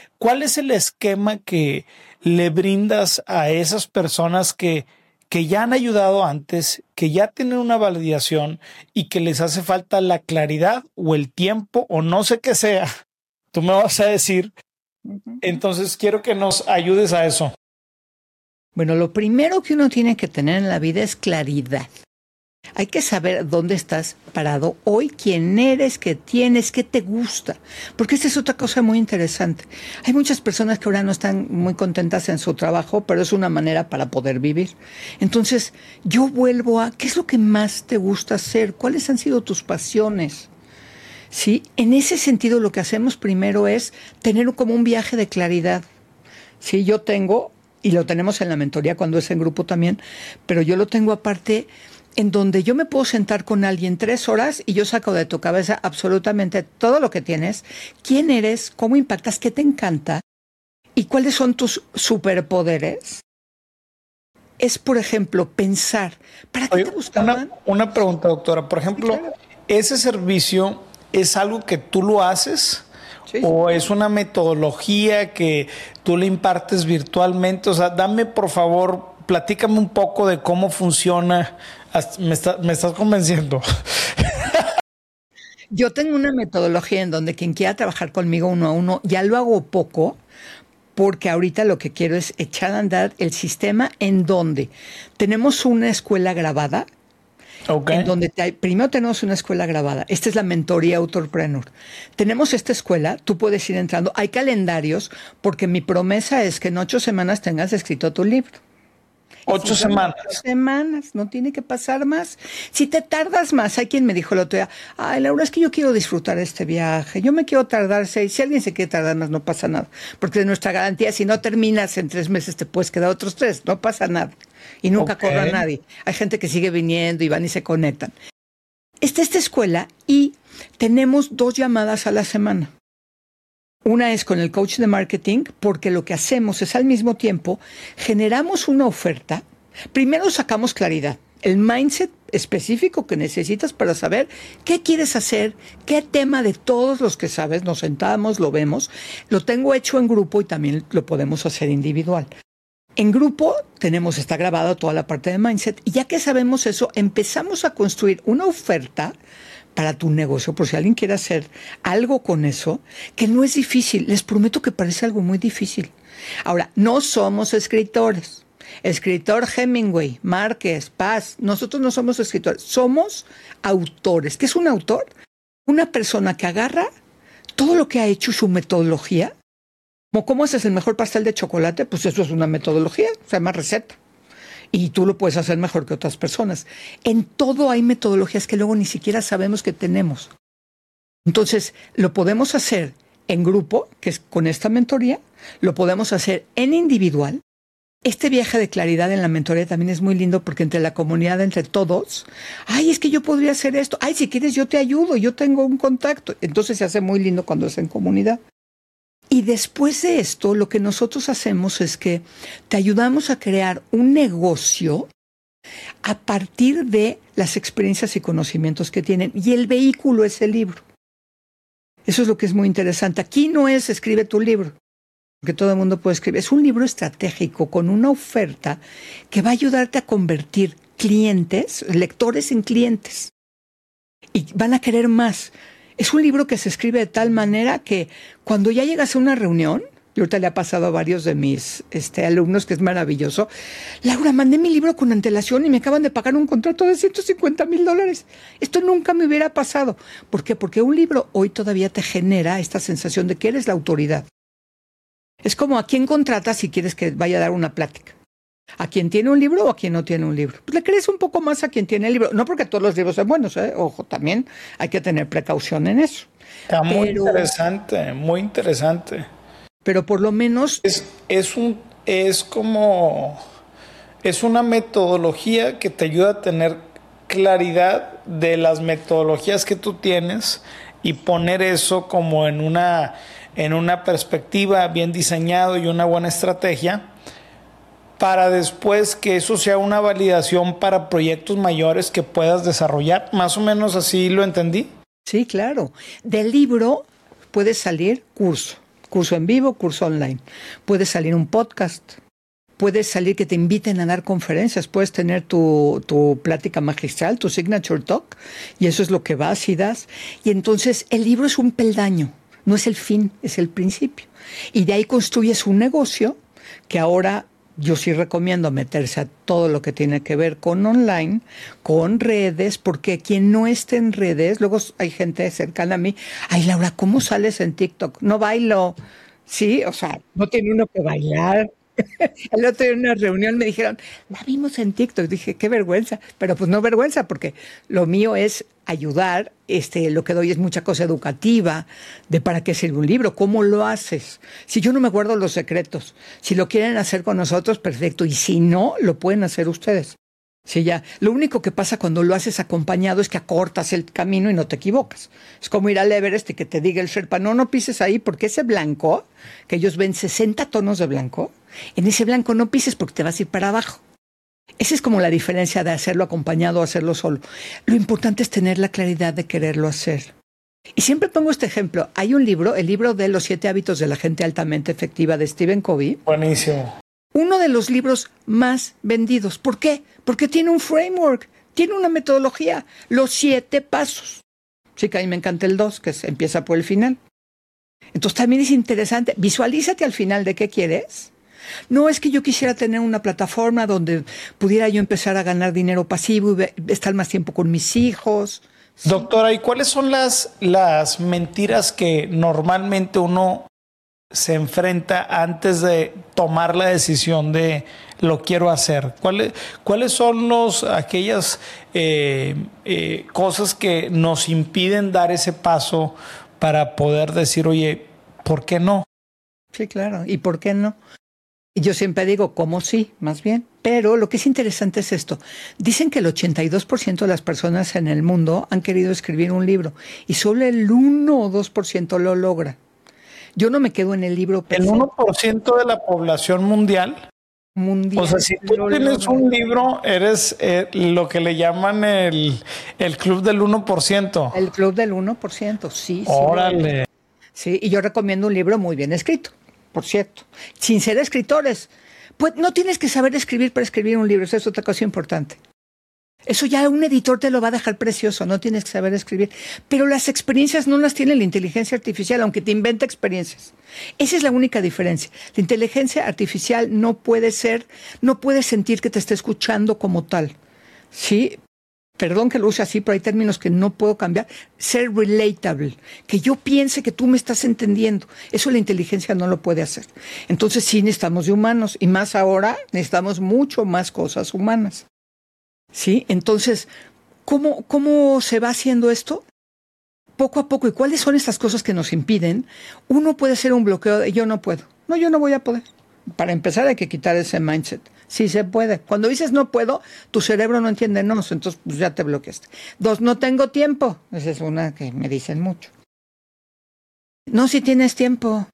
el esquema que le brindas a esas personas que ya han ayudado antes, que ya tienen una validación y que les hace falta la claridad o el tiempo o no sé qué sea? Tú me vas a decir. Entonces quiero que nos ayudes a eso. Bueno, lo primero que uno tiene que tener en la vida es claridad. Hay que saber dónde estás parado hoy, quién eres, qué tienes, qué te gusta. Porque esta es otra cosa muy interesante. Hay muchas personas que ahora no están muy contentas en su trabajo, pero es una manera para poder vivir. Entonces, yo vuelvo a, ¿qué es lo que más te gusta hacer? ¿Cuáles han sido tus pasiones? Sí, en ese sentido lo que hacemos primero es tener como un viaje de claridad. Sí, yo tengo, y lo tenemos en la mentoría cuando es en grupo también, pero yo lo tengo aparte en donde yo me puedo sentar con alguien 3 horas y yo saco de tu cabeza absolutamente todo lo que tienes, quién eres, cómo impactas, qué te encanta y cuáles son tus superpoderes. Es, por ejemplo, pensar, ¿para qué te buscaban? Una pregunta, doctora. Por ejemplo, sí, claro. ¿Ese servicio es algo que tú lo haces Sí. ¿O es una metodología que tú le impartes virtualmente? O sea, dame, por favor, platícame un poco de cómo funciona. Me estás convenciendo. Yo tengo una metodología en donde quien quiera trabajar conmigo uno a uno, ya lo hago poco, porque ahorita lo que quiero es echar a andar el sistema en donde tenemos una escuela grabada. Okay. En donde primero tenemos una escuela grabada. Esta es la mentoría Autorpreneur. Tenemos esta escuela, tú puedes ir entrando. Hay calendarios, porque mi promesa es que en 8 semanas tengas escrito tu libro. 8 semanas. 8 semanas, no tiene que pasar más. Si te tardas más, hay quien me dijo el otro día, ay, Laura, es que yo quiero disfrutar este viaje, yo me quiero tardar 6, si alguien se quiere tardar más, no pasa nada, porque de nuestra garantía, si no terminas en 3 meses, te puedes quedar otros 3, no pasa nada. Y nunca corra a nadie. Hay gente que sigue viniendo y van y se conectan. Esta escuela y tenemos 2 llamadas a la semana. Una es con el coach de marketing, porque lo que hacemos es al mismo tiempo generamos una oferta. Primero sacamos claridad, el mindset específico que necesitas para saber qué quieres hacer, qué tema de todos los que sabes, nos sentamos, lo vemos. Lo tengo hecho en grupo y también lo podemos hacer individual. En grupo está grabado toda la parte de mindset y ya que sabemos eso, empezamos a construir una oferta para tu negocio, por si alguien quiere hacer algo con eso, que no es difícil. Les prometo que parece algo muy difícil. Ahora, no somos escritores. Escritor Hemingway, Márquez, Paz, nosotros no somos escritores, somos autores. ¿Qué es un autor? Una persona que agarra todo lo que ha hecho, su metodología. ¿Cómo haces el mejor pastel de chocolate? Pues eso es una metodología, se llama receta. Y tú lo puedes hacer mejor que otras personas. En todo hay metodologías que luego ni siquiera sabemos que tenemos. Entonces, lo podemos hacer en grupo, que es con esta mentoría, lo podemos hacer en individual. Este viaje de claridad en la mentoría también es muy lindo porque entre la comunidad, entre todos, ay, es que yo podría hacer esto, ay, si quieres yo te ayudo, yo tengo un contacto. Entonces se hace muy lindo cuando es en comunidad. Y después de esto, lo que nosotros hacemos es que te ayudamos a crear un negocio a partir de las experiencias y conocimientos que tienen. Y el vehículo es el libro. Eso es lo que es muy interesante. Aquí no es escribe tu libro, porque todo el mundo puede escribir. Es un libro estratégico con una oferta que va a ayudarte a convertir clientes, lectores en clientes. Y van a querer más. Es un libro que se escribe de tal manera que cuando ya llegas a una reunión, y ahorita le ha pasado a varios de mis alumnos, que es maravilloso, Laura, mandé mi libro con antelación y me acaban de pagar un contrato de $150,000. Esto nunca me hubiera pasado. ¿Por qué? Porque un libro hoy todavía te genera esta sensación de que eres la autoridad. Es como a quién contratas si quieres que vaya a dar una plática. ¿A quien tiene un libro o a quien no tiene un libro? Pues le crees un poco más a quien tiene el libro. No porque todos los libros sean buenos, ¿eh? Ojo, también hay que tener precaución en eso. Está muy interesante, muy interesante. Pero por lo menos... Es una metodología que te ayuda a tener claridad de las metodologías que tú tienes y poner eso como en una perspectiva bien diseñado y una buena estrategia, para después que eso sea una validación para proyectos mayores que puedas desarrollar. Más o menos así lo entendí. Sí, claro. Del libro puede salir curso en vivo, curso online. Puede salir un podcast. Puede salir que te inviten a dar conferencias. Puedes tener tu plática magistral, tu signature talk, y eso es lo que vas y das. Y entonces el libro es un peldaño. No es el fin, es el principio. Y de ahí construyes un negocio que ahora... Yo sí recomiendo meterse a todo lo que tiene que ver con online, con redes, porque quien no esté en redes, luego hay gente cercana a mí, ay Laura, ¿cómo sales en TikTok? No bailo, sí, o sea, no tiene uno que bailar. El otro día en una reunión me dijeron, la vimos en TikTok. Dije, qué vergüenza, pero pues no vergüenza, porque lo mío es ayudar, lo que doy es mucha cosa educativa, de para qué sirve un libro, cómo lo haces. Si yo no me guardo los secretos, si lo quieren hacer con nosotros, perfecto, y si no, lo pueden hacer ustedes. Sí, ya. Lo único que pasa cuando lo haces acompañado es que acortas el camino y no te equivocas. Es como ir al Everest y que te diga el Sherpa, no pises ahí, porque ese blanco, que ellos ven 60 tonos de blanco, en ese blanco no pises porque te vas a ir para abajo. Esa es como la diferencia de hacerlo acompañado o hacerlo solo. Lo importante es tener la claridad de quererlo hacer. Y siempre pongo este ejemplo. Hay un libro, el libro de Los 7 hábitos de la gente altamente efectiva de Stephen Covey. Buenísimo. Uno de los libros más vendidos. ¿Por qué? Porque tiene un framework, tiene una metodología, los 7 pasos. Sí, que a mí me encanta el 2, que empieza por el final. Entonces también es interesante. Visualízate al final de qué quieres. No es que yo quisiera tener una plataforma donde pudiera yo empezar a ganar dinero pasivo y estar más tiempo con mis hijos. Sí. Doctora, ¿y cuáles son las mentiras que normalmente uno se enfrenta antes de tomar la decisión de lo quiero hacer? ¿Cuáles son aquellas cosas que nos impiden dar ese paso para poder decir, oye, ¿por qué no? Sí, claro. ¿Y por qué no? Y yo siempre digo, ¿cómo sí? Más bien. Pero lo que es interesante es esto. Dicen que el 82% de las personas en el mundo han querido escribir un libro y solo el 1 o 2% lo logra. Yo no me quedo en el libro. El 1% de la población mundial. O sea, si tú tienes un libro, eres lo que le llaman el club del 1%. El club del 1%, sí. Órale. Sí, y yo recomiendo un libro muy bien escrito, por cierto. Sin ser escritores. Pues no tienes que saber escribir para escribir un libro, eso es otra cosa importante. Eso ya un editor te lo va a dejar precioso, no tienes que saber escribir. Pero las experiencias no las tiene la inteligencia artificial, aunque te inventa experiencias. Esa es la única diferencia. La inteligencia artificial no puede sentir que te esté escuchando como tal. Sí, perdón que lo use así, pero hay términos que no puedo cambiar. Ser relatable, que yo piense que tú me estás entendiendo. Eso la inteligencia no lo puede hacer. Entonces sí necesitamos de humanos, y más ahora necesitamos mucho más cosas humanas. ¿Sí? Entonces, ¿cómo se va haciendo esto? Poco a poco. ¿Y cuáles son estas cosas que nos impiden? Uno puede ser un bloqueo de yo no puedo. No, yo no voy a poder. Para empezar hay que quitar ese mindset. Sí se puede. Cuando dices no puedo, tu cerebro no entiende no, entonces pues ya te bloqueaste. 2, no tengo tiempo. Esa es una que me dicen mucho. No, si tienes tiempo.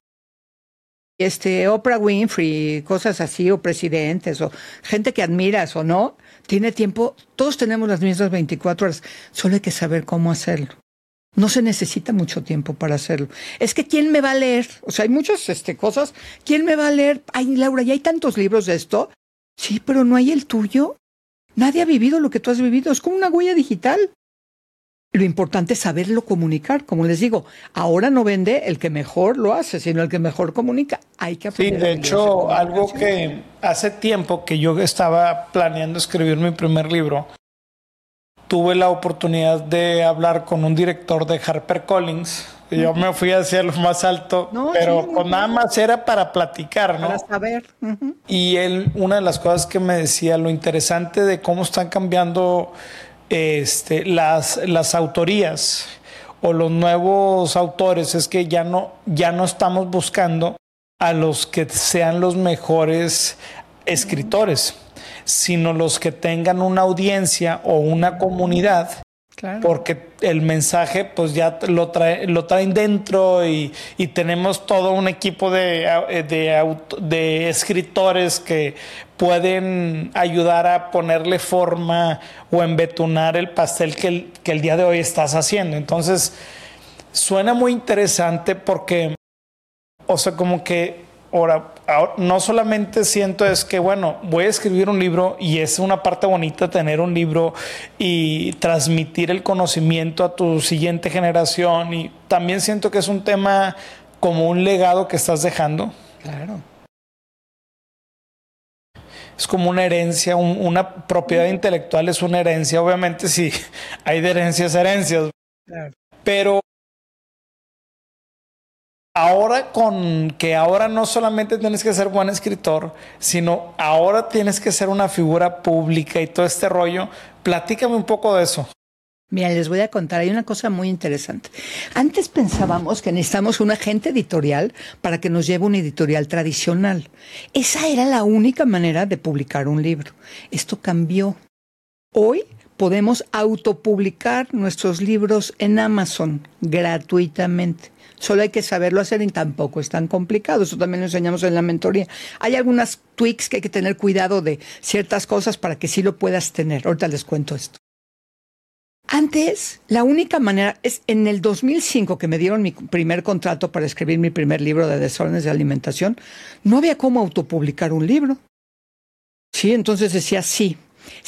Oprah Winfrey, cosas así, o presidentes, o gente que admiras o no, tiene tiempo. Todos tenemos las mismas 24 horas. Solo hay que saber cómo hacerlo. No se necesita mucho tiempo para hacerlo. Es que ¿quién me va a leer? O sea, hay muchas cosas. ¿Quién me va a leer? Ay, Laura, ya hay tantos libros de esto. Sí, pero no hay el tuyo. Nadie ha vivido lo que tú has vivido. Es como una huella digital. Lo importante es saberlo comunicar. Como les digo, ahora no vende el que mejor lo hace, sino el que mejor comunica. Hay que aprender. Sí, de hecho, algo que hace tiempo que yo estaba planeando escribir mi primer libro, tuve la oportunidad de hablar con un director de HarperCollins. Yo me fui hacia lo más alto, pero sí, pues nada más era para platicar, ¿no? Para saber. Y él, una de las cosas que me decía, lo interesante de cómo están cambiando las autorías o los nuevos autores es que ya no estamos buscando a los que sean los mejores escritores, sino los que tengan una audiencia o una comunidad. Claro. Porque el mensaje pues ya lo traen dentro y tenemos todo un equipo de escritores que pueden ayudar a ponerle forma o embetonar el pastel que el día de hoy estás haciendo. Entonces suena muy interesante porque, o sea, como que ahora no solamente siento es que, bueno, voy a escribir un libro y es una parte bonita tener un libro y transmitir el conocimiento a tu siguiente generación, y también siento que es un tema como un legado que estás dejando. Claro. Es como una herencia, una propiedad intelectual es una herencia. Obviamente sí, hay de herencias. Claro. Pero ahora ahora no solamente tienes que ser buen escritor, sino ahora tienes que ser una figura pública y todo este rollo. Platícame un poco de eso. Mira, les voy a contar, hay una cosa muy interesante. Antes pensábamos que necesitamos un agente editorial para que nos lleve un editorial tradicional. Esa era la única manera de publicar un libro. Esto cambió. Hoy podemos autopublicar nuestros libros en Amazon gratuitamente. Solo hay que saberlo hacer y tampoco es tan complicado. Eso también lo enseñamos en la mentoría. Hay algunas tweaks que hay que tener cuidado de ciertas cosas para que sí lo puedas tener. Ahorita les cuento esto. Antes, la única manera es en el 2005 que me dieron mi primer contrato para escribir mi primer libro de desórdenes de alimentación, no había cómo autopublicar un libro. Sí, entonces decía, sí,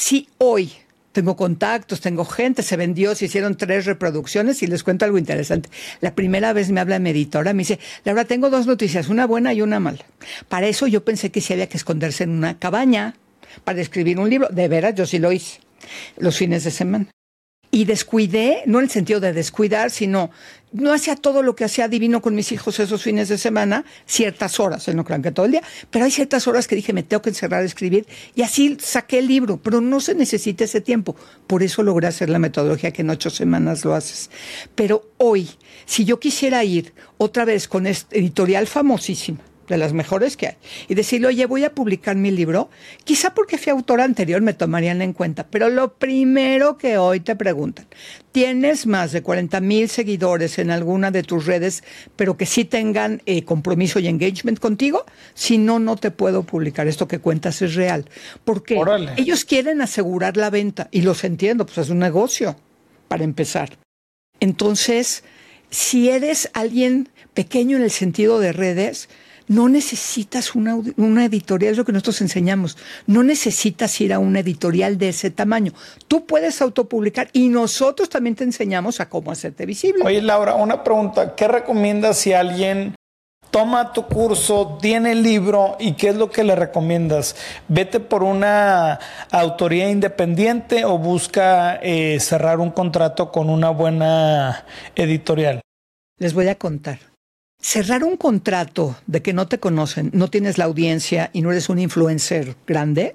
hoy tengo contactos, tengo gente, se vendió, se hicieron 3 reproducciones y les cuento algo interesante. La primera vez me habla mi editora, me dice, Laura, tengo 2 noticias, una buena y una mala. Para eso yo pensé que sí había que esconderse en una cabaña para escribir un libro. De veras, yo sí lo hice los fines de semana. Y descuidé, no en el sentido de descuidar, sino no hacía todo lo que hacía divino con mis hijos esos fines de semana, ciertas horas, no crean que todo el día, pero hay ciertas horas que dije, me tengo que encerrar a escribir, y así saqué el libro, pero no se necesita ese tiempo. Por eso logré hacer la metodología que en 8 semanas lo haces. Pero hoy, si yo quisiera ir otra vez con esta editorial famosísima, de las mejores que hay, y decirle, oye, voy a publicar mi libro, quizá porque fui autora anterior me tomarían en cuenta, pero lo primero que hoy te preguntan, ¿tienes más de 40,000 seguidores en alguna de tus redes, pero que sí tengan compromiso y engagement contigo? Si no, no te puedo publicar. Esto que cuentas es real. Porque ellos quieren asegurar la venta, y los entiendo, pues es un negocio, para empezar. Entonces, si eres alguien pequeño en el sentido de redes, no necesitas una editorial, es lo que nosotros enseñamos. No necesitas ir a una editorial de ese tamaño. Tú puedes autopublicar y nosotros también te enseñamos a cómo hacerte visible. Oye, Laura, una pregunta. ¿Qué recomiendas si alguien toma tu curso, tiene el libro y qué es lo que le recomiendas? ¿Vete por una autoría independiente o busca cerrar un contrato con una buena editorial? Les voy a contar. Cerrar un contrato de que no te conocen, no tienes la audiencia y no eres un influencer grande,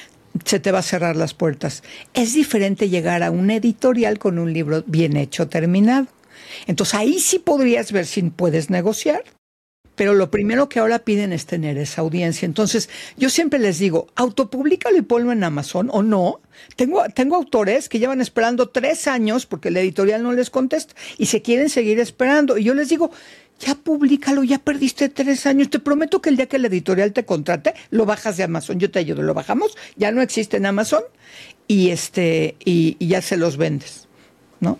se te va a cerrar las puertas. Es diferente llegar a una editorial con un libro bien hecho, terminado. Entonces ahí sí podrías ver si puedes negociar. Pero lo primero que ahora piden es tener esa audiencia. Entonces, yo siempre les digo, autopúblicalo y ponlo en Amazon o no. Tengo autores que llevan esperando 3 años porque la editorial no les contesta y se quieren seguir esperando. Y yo les digo, ya públicalo, ya perdiste 3 años. Te prometo que el día que la editorial te contrate, lo bajas de Amazon. Yo te ayudo, lo bajamos, ya no existe en Amazon y ya se los vendes, ¿no?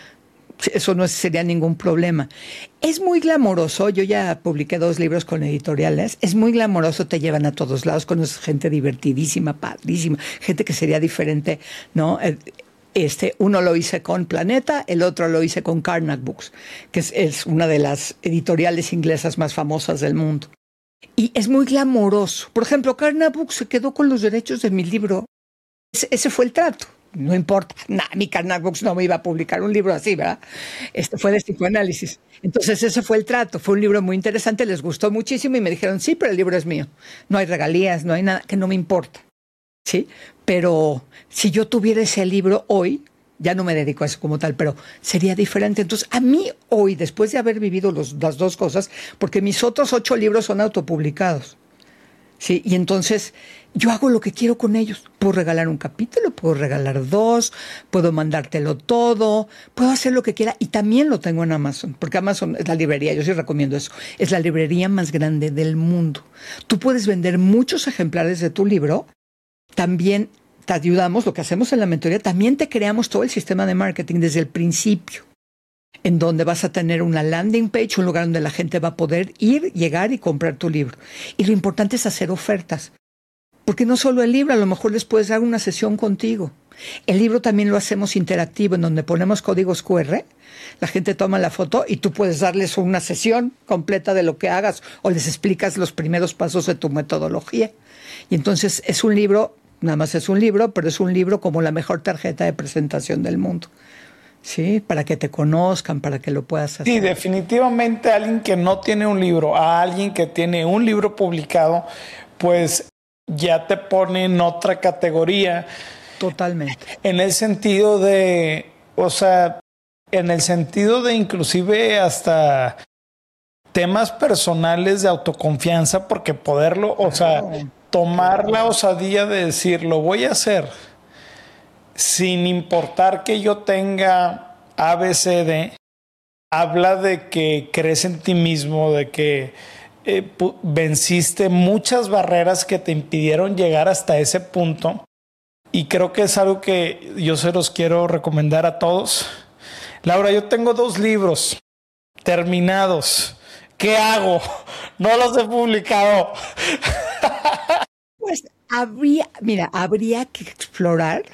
Eso no sería ningún problema. Es muy glamoroso, yo ya publiqué 2 libros con editoriales, es muy glamoroso, te llevan a todos lados, conoces gente divertidísima, padrísima, gente que sería diferente, ¿no? Uno lo hice con Planeta, el otro lo hice con Carnac Books, que es una de las editoriales inglesas más famosas del mundo. Y es muy glamoroso. Por ejemplo, Carnac Books se quedó con los derechos de mi libro. Ese fue el trato. No importa, mi Carnac Books no me iba a publicar un libro así, ¿verdad? Fue de psicoanálisis. Entonces ese fue el trato. Fue un libro muy interesante, les gustó muchísimo y me dijeron, sí, pero el libro es mío. No hay regalías, no hay nada, que no me importa. ¿Sí? Pero si yo tuviera ese libro hoy, ya no me dedico a eso como tal, pero sería diferente. Entonces, a mí hoy, después de haber vivido las 2 cosas, porque mis otros 8 libros son autopublicados, ¿sí? Y entonces yo hago lo que quiero con ellos. Puedo regalar un capítulo, puedo regalar 2, puedo mandártelo todo, puedo hacer lo que quiera. Y también lo tengo en Amazon, porque Amazon es la librería, yo sí recomiendo eso, es la librería más grande del mundo. Tú puedes vender muchos ejemplares de tu libro. También te ayudamos, lo que hacemos en la mentoría, también te creamos todo el sistema de marketing desde el principio, en donde vas a tener una landing page, un lugar donde la gente va a poder ir, llegar y comprar tu libro. Y lo importante es hacer ofertas, porque no solo el libro, a lo mejor les puedes dar una sesión contigo. El libro también lo hacemos interactivo, en donde ponemos códigos QR, la gente toma la foto y tú puedes darles una sesión completa de lo que hagas o les explicas los primeros pasos de tu metodología. Y entonces es un libro, nada más es un libro, pero es un libro como la mejor tarjeta de presentación del mundo. Sí, para que te conozcan, para que lo puedas hacer. Sí, definitivamente alguien que no tiene un libro, a alguien que tiene un libro publicado, pues ya te pone en otra categoría. Totalmente. En el sentido de, en el sentido de inclusive hasta temas personales de autoconfianza, porque poderlo, tomar la osadía de decir, lo voy a hacer, sin importar que yo tenga ABCD, habla de que crees en ti mismo, de que venciste muchas barreras que te impidieron llegar hasta ese punto, y creo que es algo que yo se los quiero recomendar a todos. Laura, yo tengo 2 libros terminados. ¿Qué hago? No los he publicado. Pues habría que explorar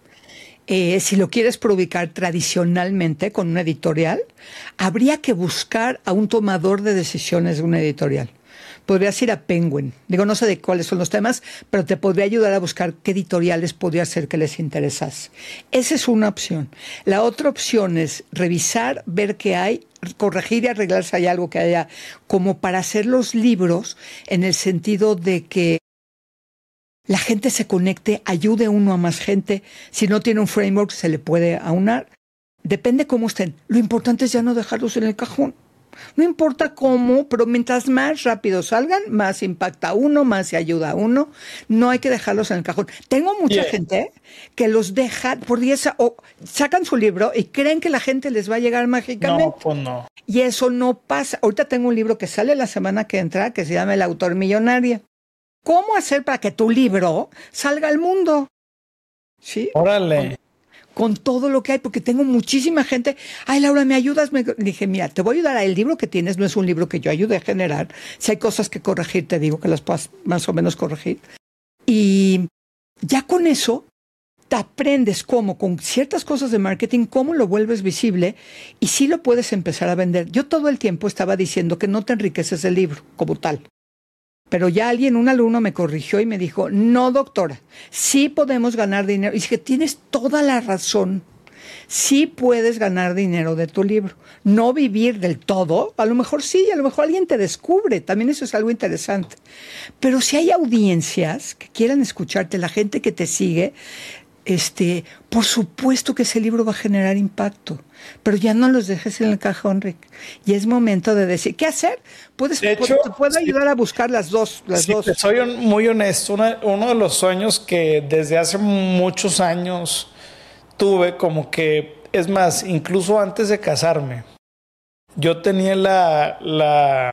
si lo quieres publicar tradicionalmente con una editorial, habría que buscar a un tomador de decisiones de una editorial. Podrías ir a Penguin. Digo, no sé de cuáles son los temas, pero te podría ayudar a buscar qué editoriales podría ser que les interesase. Esa es una opción. La otra opción es revisar, ver qué hay, corregir y arreglar si hay algo que haya, como para hacer los libros en el sentido de que la gente se conecte, ayude uno a más gente. Si no tiene un framework, se le puede aunar. Depende cómo estén. Lo importante es ya no dejarlos en el cajón. No importa cómo, pero mientras más rápido salgan, más impacta a uno, más se ayuda a uno. No hay que dejarlos en el cajón. Tengo mucha gente que los deja por 10 o sacan su libro y creen que la gente les va a llegar mágicamente. No, pues no. Y eso no pasa. Ahorita tengo un libro que sale la semana que entra que se llama El autor millonario. ¿Cómo hacer para que tu libro salga al mundo? ¿Sí? Órale. Con todo lo que hay, porque tengo muchísima gente. Ay, Laura, ¿me ayudas? Me dije, mira, te voy a ayudar. El libro que tienes no es un libro que yo ayude a generar. Si hay cosas que corregir, te digo que las puedas más o menos corregir. Y ya con eso, te aprendes cómo, con ciertas cosas de marketing, cómo lo vuelves visible y sí lo puedes empezar a vender. Yo todo el tiempo estaba diciendo que no te enriqueces el libro como tal. Pero ya un alumno me corrigió y me dijo, no, doctora, sí podemos ganar dinero. Y dije, tienes toda la razón. Sí puedes ganar dinero de tu libro. No vivir del todo, a lo mejor sí, a lo mejor alguien te descubre. También eso es algo interesante. Pero si hay audiencias que quieran escucharte, la gente que te sigue, por supuesto que ese libro va a generar impacto. Pero ya no los dejes en el cajón, Rick. Y es momento de decir, ¿qué hacer? Te puedo ayudar a buscar las dos. Te soy muy honesto. Uno de los sueños que desde hace muchos años tuve, como que, es más, incluso antes de casarme, yo tenía la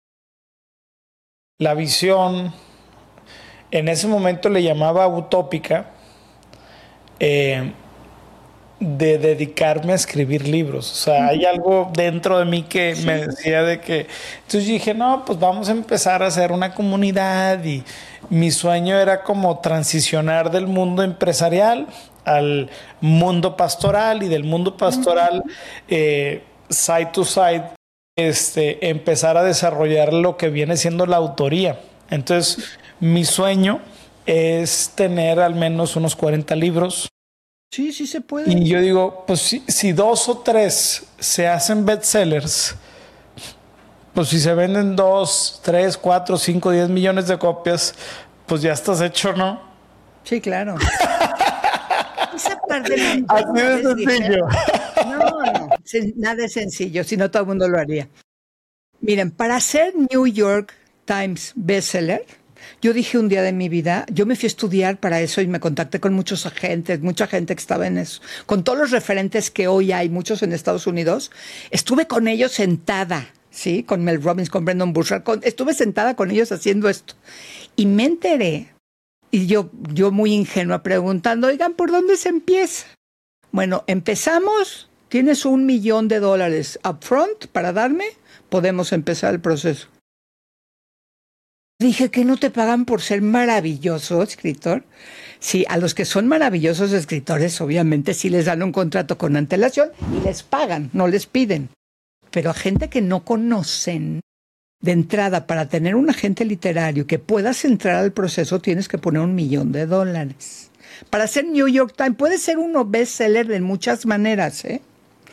visión, en ese momento le llamaba utópica, de dedicarme a escribir libros. O sea, hay algo dentro de mí que me decía de que... Entonces yo dije, no, pues vamos a empezar a hacer una comunidad, y mi sueño era como transicionar del mundo empresarial al mundo pastoral, y del mundo pastoral side to side empezar a desarrollar lo que viene siendo la autoría. Entonces mi sueño es tener al menos unos 40 libros. Sí, sí se puede. Y yo digo, pues si 2 o 3 se hacen bestsellers, pues si se venden 2, 3, 4, 5, 10 millones de copias, pues ya estás hecho, ¿no? Sí, claro. Esa parte así de sencillo. No, nada es sencillo, si no todo el mundo lo haría. Miren, para ser New York Times bestseller, yo dije un día de mi vida, yo me fui a estudiar para eso y me contacté con mucha gente que estaba en eso, con todos los referentes que hoy hay, muchos en Estados Unidos. Estuve con ellos sentada, ¿sí? Con Mel Robbins, con Brendon Burchard, estuve sentada con ellos haciendo esto. Y me enteré, y yo muy ingenua preguntando, oigan, ¿por dónde se empieza? Bueno, empezamos, tienes $1 millón upfront para darme, podemos empezar el proceso. Dije, que no te pagan por ser maravilloso escritor. Sí, a los que son maravillosos escritores, obviamente sí les dan un contrato con antelación y les pagan, no les piden. Pero a gente que no conocen, de entrada, para tener un agente literario que puedas entrar al proceso, tienes que poner $1 millón. Para ser New York Times, puede ser uno bestseller de muchas maneras, ¿eh?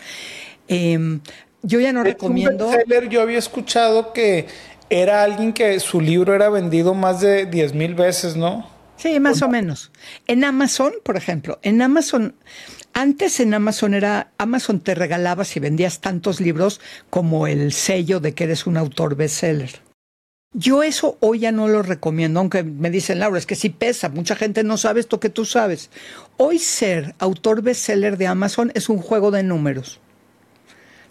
Yo ya no recomiendo... Yo había escuchado que era alguien que su libro era vendido más de 10,000 veces, ¿no? Sí, más o menos. En Amazon, por ejemplo, antes en Amazon te regalaba, si vendías tantos libros, como el sello de que eres un autor bestseller. Yo eso hoy ya no lo recomiendo, aunque me dicen, Laura, es que sí pesa, mucha gente no sabe esto que tú sabes. Hoy ser autor bestseller de Amazon es un juego de números.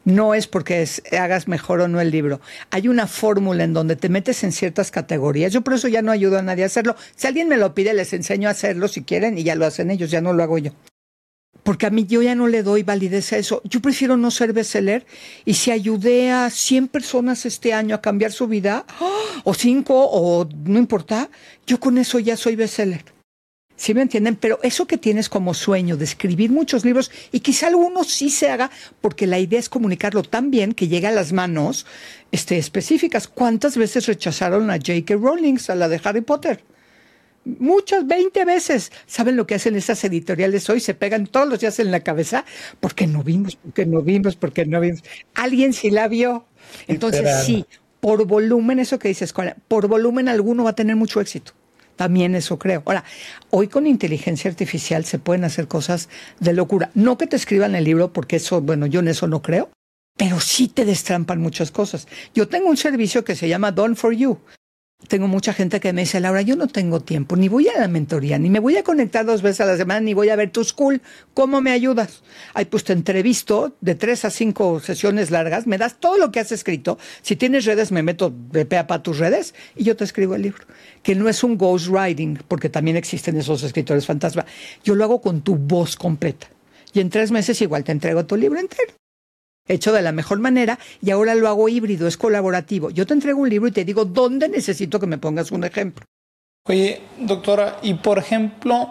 No es porque hagas mejor o no el libro. Hay una fórmula en donde te metes en ciertas categorías. Yo por eso ya no ayudo a nadie a hacerlo. Si alguien me lo pide, les enseño a hacerlo si quieren y ya lo hacen ellos, ya no lo hago yo. Porque a mí yo ya no le doy validez a eso. Yo prefiero no ser bestseller. Y si ayudé a 100 personas este año a cambiar su vida, o 5, o no importa, yo con eso ya soy bestseller. ¿Sí me entienden? Pero eso que tienes como sueño de escribir muchos libros, y quizá alguno sí se haga, porque la idea es comunicarlo tan bien que llegue a las manos específicas. ¿Cuántas veces rechazaron a J.K. Rowling, a la de Harry Potter? Muchas, 20 veces. ¿Saben lo que hacen esas editoriales hoy? Se pegan todos los días en la cabeza porque no vimos. Alguien sí la vio. Entonces, sí, por volumen, eso que dices, por volumen alguno va a tener mucho éxito. También eso creo. Ahora, hoy con inteligencia artificial se pueden hacer cosas de locura. No que te escriban el libro, porque eso, bueno, yo en eso no creo, pero sí te destrampan muchas cosas. Yo tengo un servicio que se llama Done for You. Tengo mucha gente que me dice, Laura, yo no tengo tiempo, ni voy a la mentoría, ni me voy a conectar 2 veces a la semana, ni voy a ver tu school. ¿Cómo me ayudas? Ay, pues te entrevisto de 3 a 5 sesiones largas, me das todo lo que has escrito. Si tienes redes, me meto de pe a pa tus redes y yo te escribo el libro. Que no es un ghostwriting, porque también existen esos escritores fantasma. Yo lo hago con tu voz completa. Y en 3 meses igual te entrego tu libro entero, hecho de la mejor manera, y ahora lo hago híbrido, es colaborativo. Yo te entrego un libro y te digo dónde necesito que me pongas un ejemplo. Oye, doctora, y por ejemplo,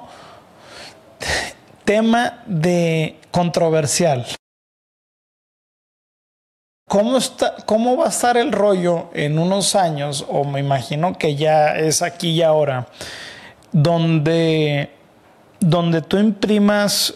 tema de controversial. ¿Cómo va a estar el rollo en unos años, o me imagino que ya es aquí y ahora, donde tú imprimas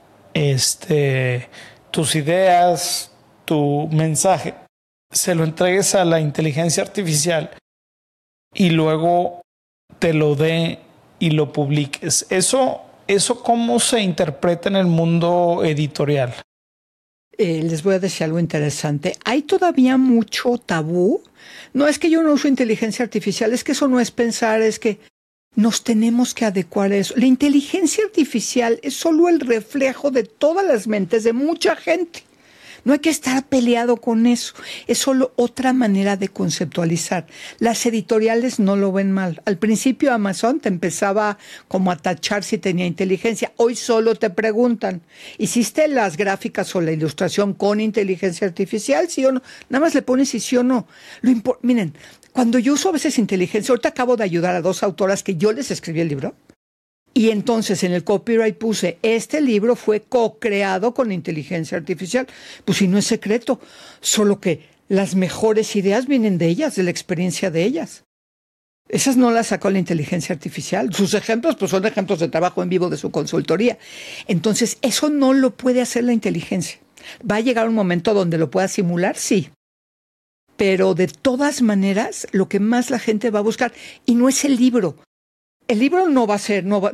tus ideas, tu mensaje, se lo entregues a la inteligencia artificial y luego te lo dé y lo publiques? ¿Eso cómo se interpreta en el mundo editorial? Les voy a decir algo interesante. Hay todavía mucho tabú. No es que yo no uso inteligencia artificial, es que eso no es pensar, es que nos tenemos que adecuar a eso. La inteligencia artificial es solo el reflejo de todas las mentes de mucha gente. No hay que estar peleado con eso. Es solo otra manera de conceptualizar. Las editoriales no lo ven mal. Al principio Amazon te empezaba como a tachar si tenía inteligencia. Hoy solo te preguntan, ¿hiciste las gráficas o la ilustración con inteligencia artificial? ¿Sí o no? Nada más le pones si sí o no. Miren, cuando yo uso a veces inteligencia, ahorita acabo de ayudar a 2 autoras que yo les escribí el libro. Y entonces en el copyright puse, este libro fue co-creado con inteligencia artificial. Pues si no es secreto, solo que las mejores ideas vienen de ellas, de la experiencia de ellas. Esas no las sacó la inteligencia artificial. Sus ejemplos pues son ejemplos de trabajo en vivo de su consultoría. Entonces eso no lo puede hacer la inteligencia. ¿Va a llegar un momento donde lo pueda simular? Sí. Pero de todas maneras, lo que más la gente va a buscar, y no es el libro. El libro no va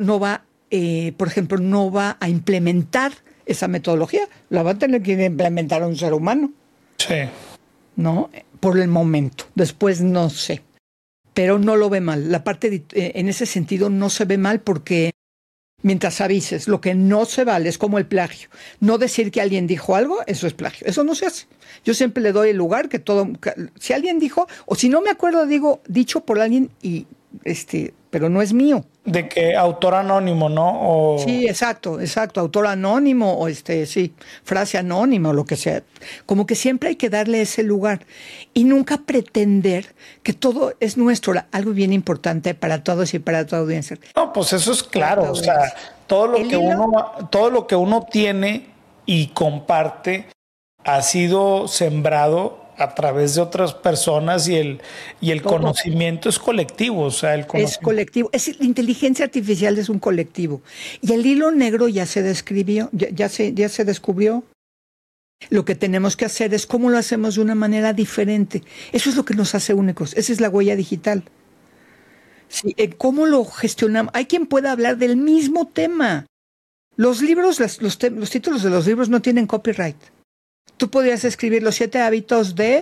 por ejemplo, no va a implementar esa metodología. La va a tener que implementar un ser humano. Sí. ¿No? Por el momento. Después no sé. Pero no lo ve mal. La parte en ese sentido no se ve mal porque mientras avises, lo que no se vale es como el plagio. No decir que alguien dijo algo, eso es plagio. Eso no se hace. Yo siempre le doy el lugar si alguien dijo, o si no me acuerdo, digo, dicho por alguien y pero no es mío. De que autor anónimo, ¿no? Sí, exacto, autor anónimo o sí, frase anónima o lo que sea. Como que siempre hay que darle ese lugar y nunca pretender que todo es nuestro. Algo bien importante para todos y para toda audiencia. No, pues eso es claro, o sea, todo lo que uno tiene y comparte ha sido sembrado a través de otras personas y el conocimiento es colectivo, o sea, es colectivo. La inteligencia artificial es un colectivo. Y el hilo negro ya se describió, ya se descubrió. Lo que tenemos que hacer es cómo lo hacemos de una manera diferente. Eso es lo que nos hace únicos. Esa es la huella digital. Sí, ¿cómo lo gestionamos? Hay quien pueda hablar del mismo tema. Los libros, los títulos de los libros no tienen copyright. Tú podrías escribir los 7 hábitos de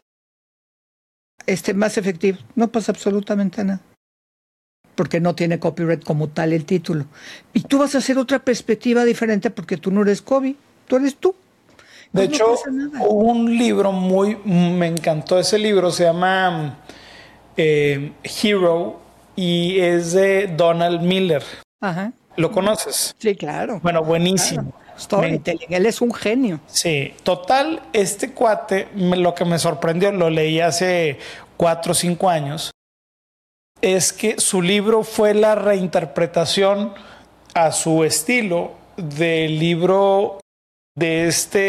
más efectivos. No pasa absolutamente nada. Porque no tiene copyright como tal el título. Y tú vas a hacer otra perspectiva diferente porque tú no eres Kobe, tú eres tú. De Pues no hecho, pasa nada. un libro me encantó ese libro, se llama Hero y es de Donald Miller. Ajá. ¿Lo conoces? Sí, claro. Bueno, Claro. buenísimo. Me, Storytelling. Él es un genio. sí, total, este cuate, lo que me sorprendió, lo leí hace 4 o 5 años, es que su libro fue la reinterpretación a su estilo del libro de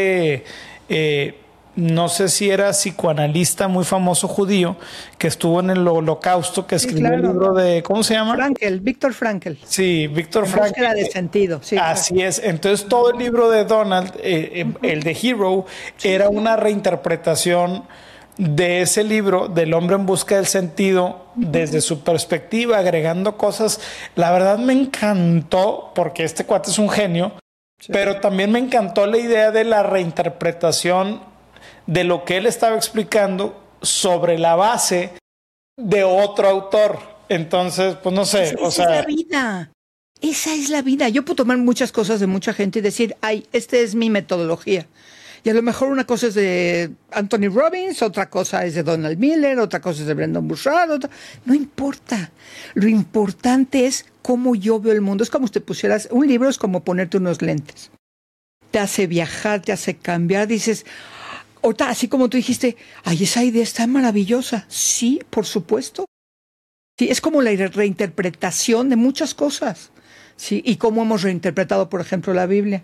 eh, no sé si era psicoanalista muy famoso judío, que estuvo en el Holocausto, que Sí, escribió el claro. libro de, ¿cómo se llama? Frankel, Víctor Frankel. Sí, Víctor En Frankl. búsqueda de sentido. Sí, claro. Así es. Entonces todo el libro de Donald, el de Hero, Sí, era sí. una reinterpretación de ese libro del hombre en busca del sentido desde su perspectiva, agregando cosas. La verdad me encantó porque este cuate es un genio, Sí. pero también me encantó la idea de la reinterpretación de lo que él estaba explicando sobre la base de otro autor. Entonces, pues no Pues sé, o esa es la sea, vida. Esa es la vida. Yo puedo tomar muchas cosas de mucha gente y decir, ay, esta es mi metodología. Y a lo mejor una cosa es de Anthony Robbins, otra cosa es de Donald Miller, otra cosa es de Brendan Burchard. No importa. Lo importante es cómo yo veo el mundo. Es como si te pusieras, un libro es como ponerte unos lentes. Te hace viajar, te hace cambiar. Dices, ahorita, así como tú dijiste, ay, esa idea está maravillosa. Sí, por supuesto. Sí, es como la reinterpretación de muchas cosas. Sí, y cómo hemos reinterpretado, por ejemplo, la Biblia.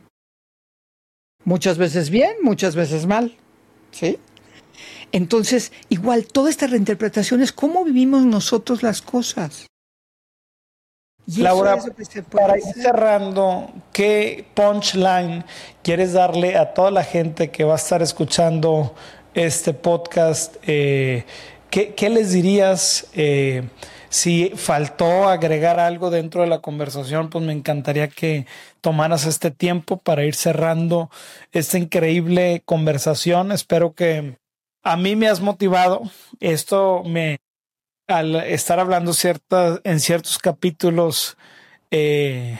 Muchas veces bien, muchas veces mal. ¿Sí? Entonces, igual, toda esta reinterpretación es cómo vivimos nosotros las cosas. Y eso Laura, es lo que se para puede ir hacer. cerrando, ¿qué punchline quieres darle a toda la gente que va a estar escuchando este podcast? ¿Qué les dirías? Si faltó agregar algo dentro de la conversación, pues me encantaría que tomaras este tiempo para ir cerrando esta increíble conversación. Espero que a mí me has motivado. Esto me, al estar hablando en ciertos capítulos, eh,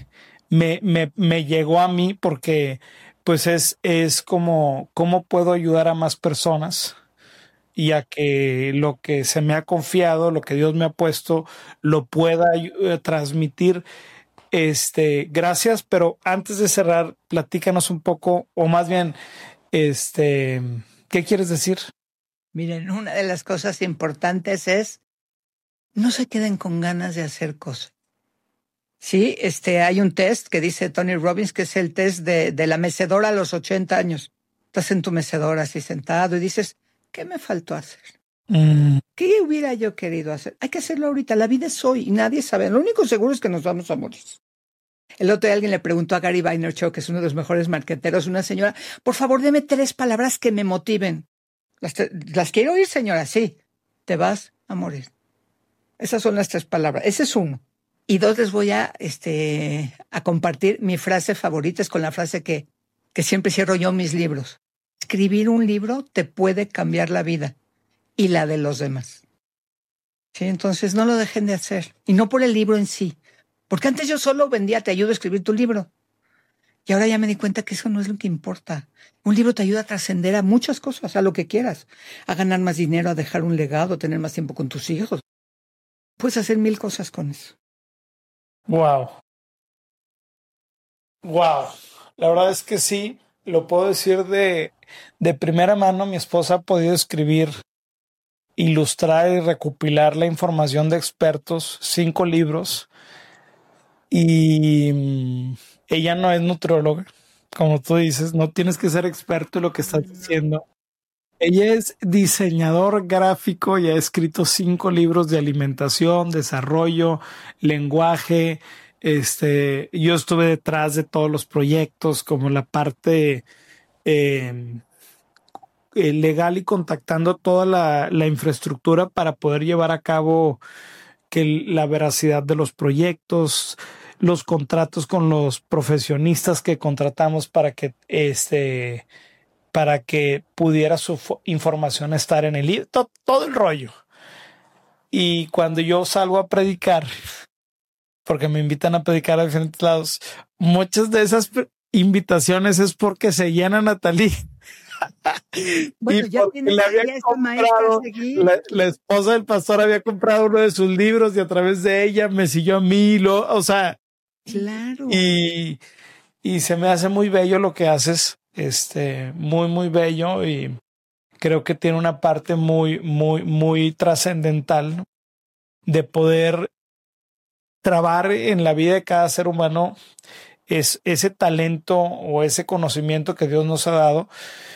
me llegó a mí porque pues es como cómo puedo ayudar a más personas y a que lo que se me ha confiado, lo que Dios me ha puesto, lo pueda transmitir. Gracias, pero antes de cerrar, platícanos un poco, o más bien, ¿qué quieres decir? Miren, una de las cosas importantes es no se queden con ganas de hacer cosas. Sí, hay un test que dice Tony Robbins, que es el test de la mecedora a los 80 años. Estás en tu mecedora así sentado y dices, ¿qué me faltó hacer? Mm, ¿Qué hubiera yo querido hacer? Hay que hacerlo ahorita. La vida es hoy y nadie sabe. Lo único seguro es que nos vamos a morir. El otro día alguien le preguntó a Gary Vaynerchuk, que es uno de los mejores marqueteros, una señora, por favor, deme 3 palabras que me motiven. Las quiero oír, señora, sí. Te vas a morir. Esas son las 3 palabras. Ese es uno. Y 2, les voy a compartir mi frase favorita, es con la frase que siempre cierro yo mis libros. Escribir un libro te puede cambiar la vida y la de los demás. Sí, entonces no lo dejen de hacer. Y no por el libro en sí. Porque antes yo solo vendía, te ayudo a escribir tu libro. Y ahora ya me di cuenta que eso no es lo que importa. Un libro te ayuda a trascender a muchas cosas, a lo que quieras. A ganar más dinero, a dejar un legado, a tener más tiempo con tus hijos. Puedes hacer 1000 cosas con eso. wow. Wow. La verdad es que sí, lo puedo decir de primera mano. Mi esposa ha podido escribir, ilustrar y recopilar la información de expertos, 5 libros, y ella no es nutrióloga, como tú dices, no tienes que ser experto en lo que estás diciendo. Ella es diseñador gráfico y ha escrito 5 libros de alimentación, desarrollo, lenguaje. Yo estuve detrás de todos los proyectos, como la parte eh, legal y contactando toda la infraestructura para poder llevar a cabo que la veracidad de los proyectos, los contratos con los profesionistas que contratamos para que pudiera su información estar en el libro, todo el rollo. Y cuando yo salgo a predicar, porque me invitan a predicar a diferentes lados, muchas de esas invitaciones es porque seguían a Natalie. Bueno, Y ya porque le había ya esta maestra comprado, a seguir. la esposa del pastor había comprado uno de sus libros y a través de ella me siguió a mí, o sea, Claro. y se me hace muy bello lo que haces, muy, muy bello, y creo que tiene una parte muy, muy, muy trascendental, ¿no? De poder trabajar en la vida de cada ser humano es ese talento o ese conocimiento que Dios nos ha dado.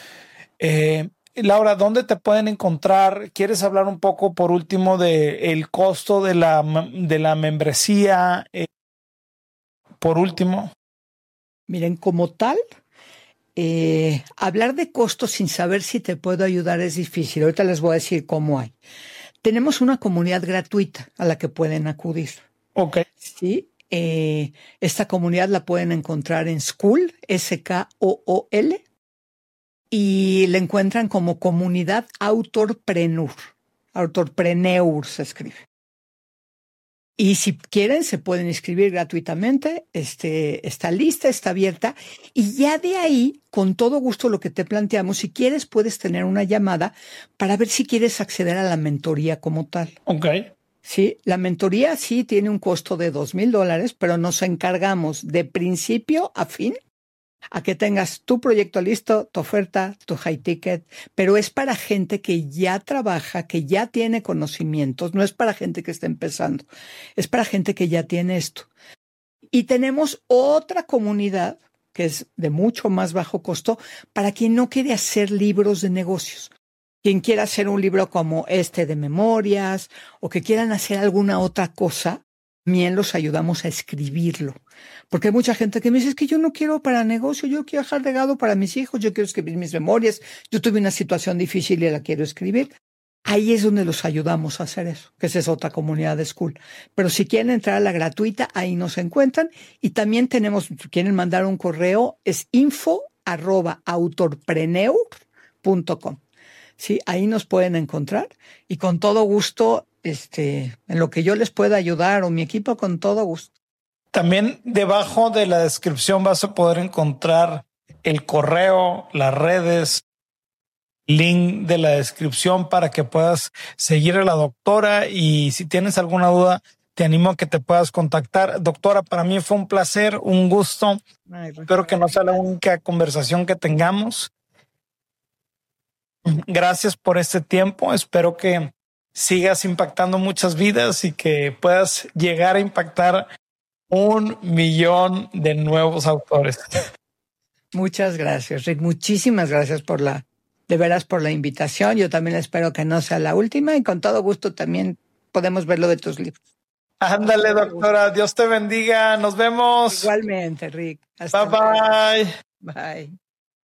Laura, ¿dónde te pueden encontrar? ¿Quieres hablar un poco por último de el costo de la membresía? Por último. Miren, como tal, hablar de costos sin saber si te puedo ayudar es difícil. Ahorita les voy a decir cómo hay. Tenemos una comunidad gratuita a la que pueden acudir. Ok. Sí. Esta comunidad la pueden encontrar en Skool, Skool, y la encuentran como comunidad Autorpreneur. Autorpreneur se escribe. Y si quieren, se pueden inscribir gratuitamente. Está lista, está abierta. Y ya de ahí, con todo gusto, lo que te planteamos, si quieres, puedes tener una llamada para ver si quieres acceder a la mentoría como tal. Ok. Sí, la mentoría sí tiene un costo de $2,000, pero nos encargamos de principio a fin a que tengas tu proyecto listo, tu oferta, tu high ticket, pero es para gente que ya trabaja, que ya tiene conocimientos, no es para gente que está empezando, es para gente que ya tiene esto. Y tenemos otra comunidad que es de mucho más bajo costo para quien no quiere hacer libros de negocios. Quien quiera hacer un libro como de memorias o que quieran hacer alguna otra cosa, bien los ayudamos a escribirlo. Porque hay mucha gente que me dice, es que yo no quiero para negocio, yo quiero dejar legado para mis hijos, yo quiero escribir mis memorias, yo tuve una situación difícil y la quiero escribir. Ahí es donde los ayudamos a hacer eso, que esa es otra comunidad de Skool. Pero si quieren entrar a la gratuita, ahí nos encuentran. Y también tenemos, si quieren mandar un correo, es info@autorpreneur.com. Sí, ahí nos pueden encontrar y con todo gusto, en lo que yo les pueda ayudar o mi equipo, con todo gusto. También debajo de la descripción vas a poder encontrar el correo, las redes, link de la descripción para que puedas seguir a la doctora, y si tienes alguna duda, te animo a que te puedas contactar. Doctora, para mí fue un placer, un gusto. Espero que no sea la única conversación que tengamos. Gracias por este tiempo. Espero que sigas impactando muchas vidas y que puedas llegar a impactar 1,000,000 de nuevos autores. Muchas gracias, Rick. Muchísimas gracias de veras por la invitación. Yo también espero que no sea la última y con todo gusto también podemos ver lo de tus libros. Ándale, doctora. Dios te bendiga. Nos vemos. Igualmente, Rick. Bye bye. Bye.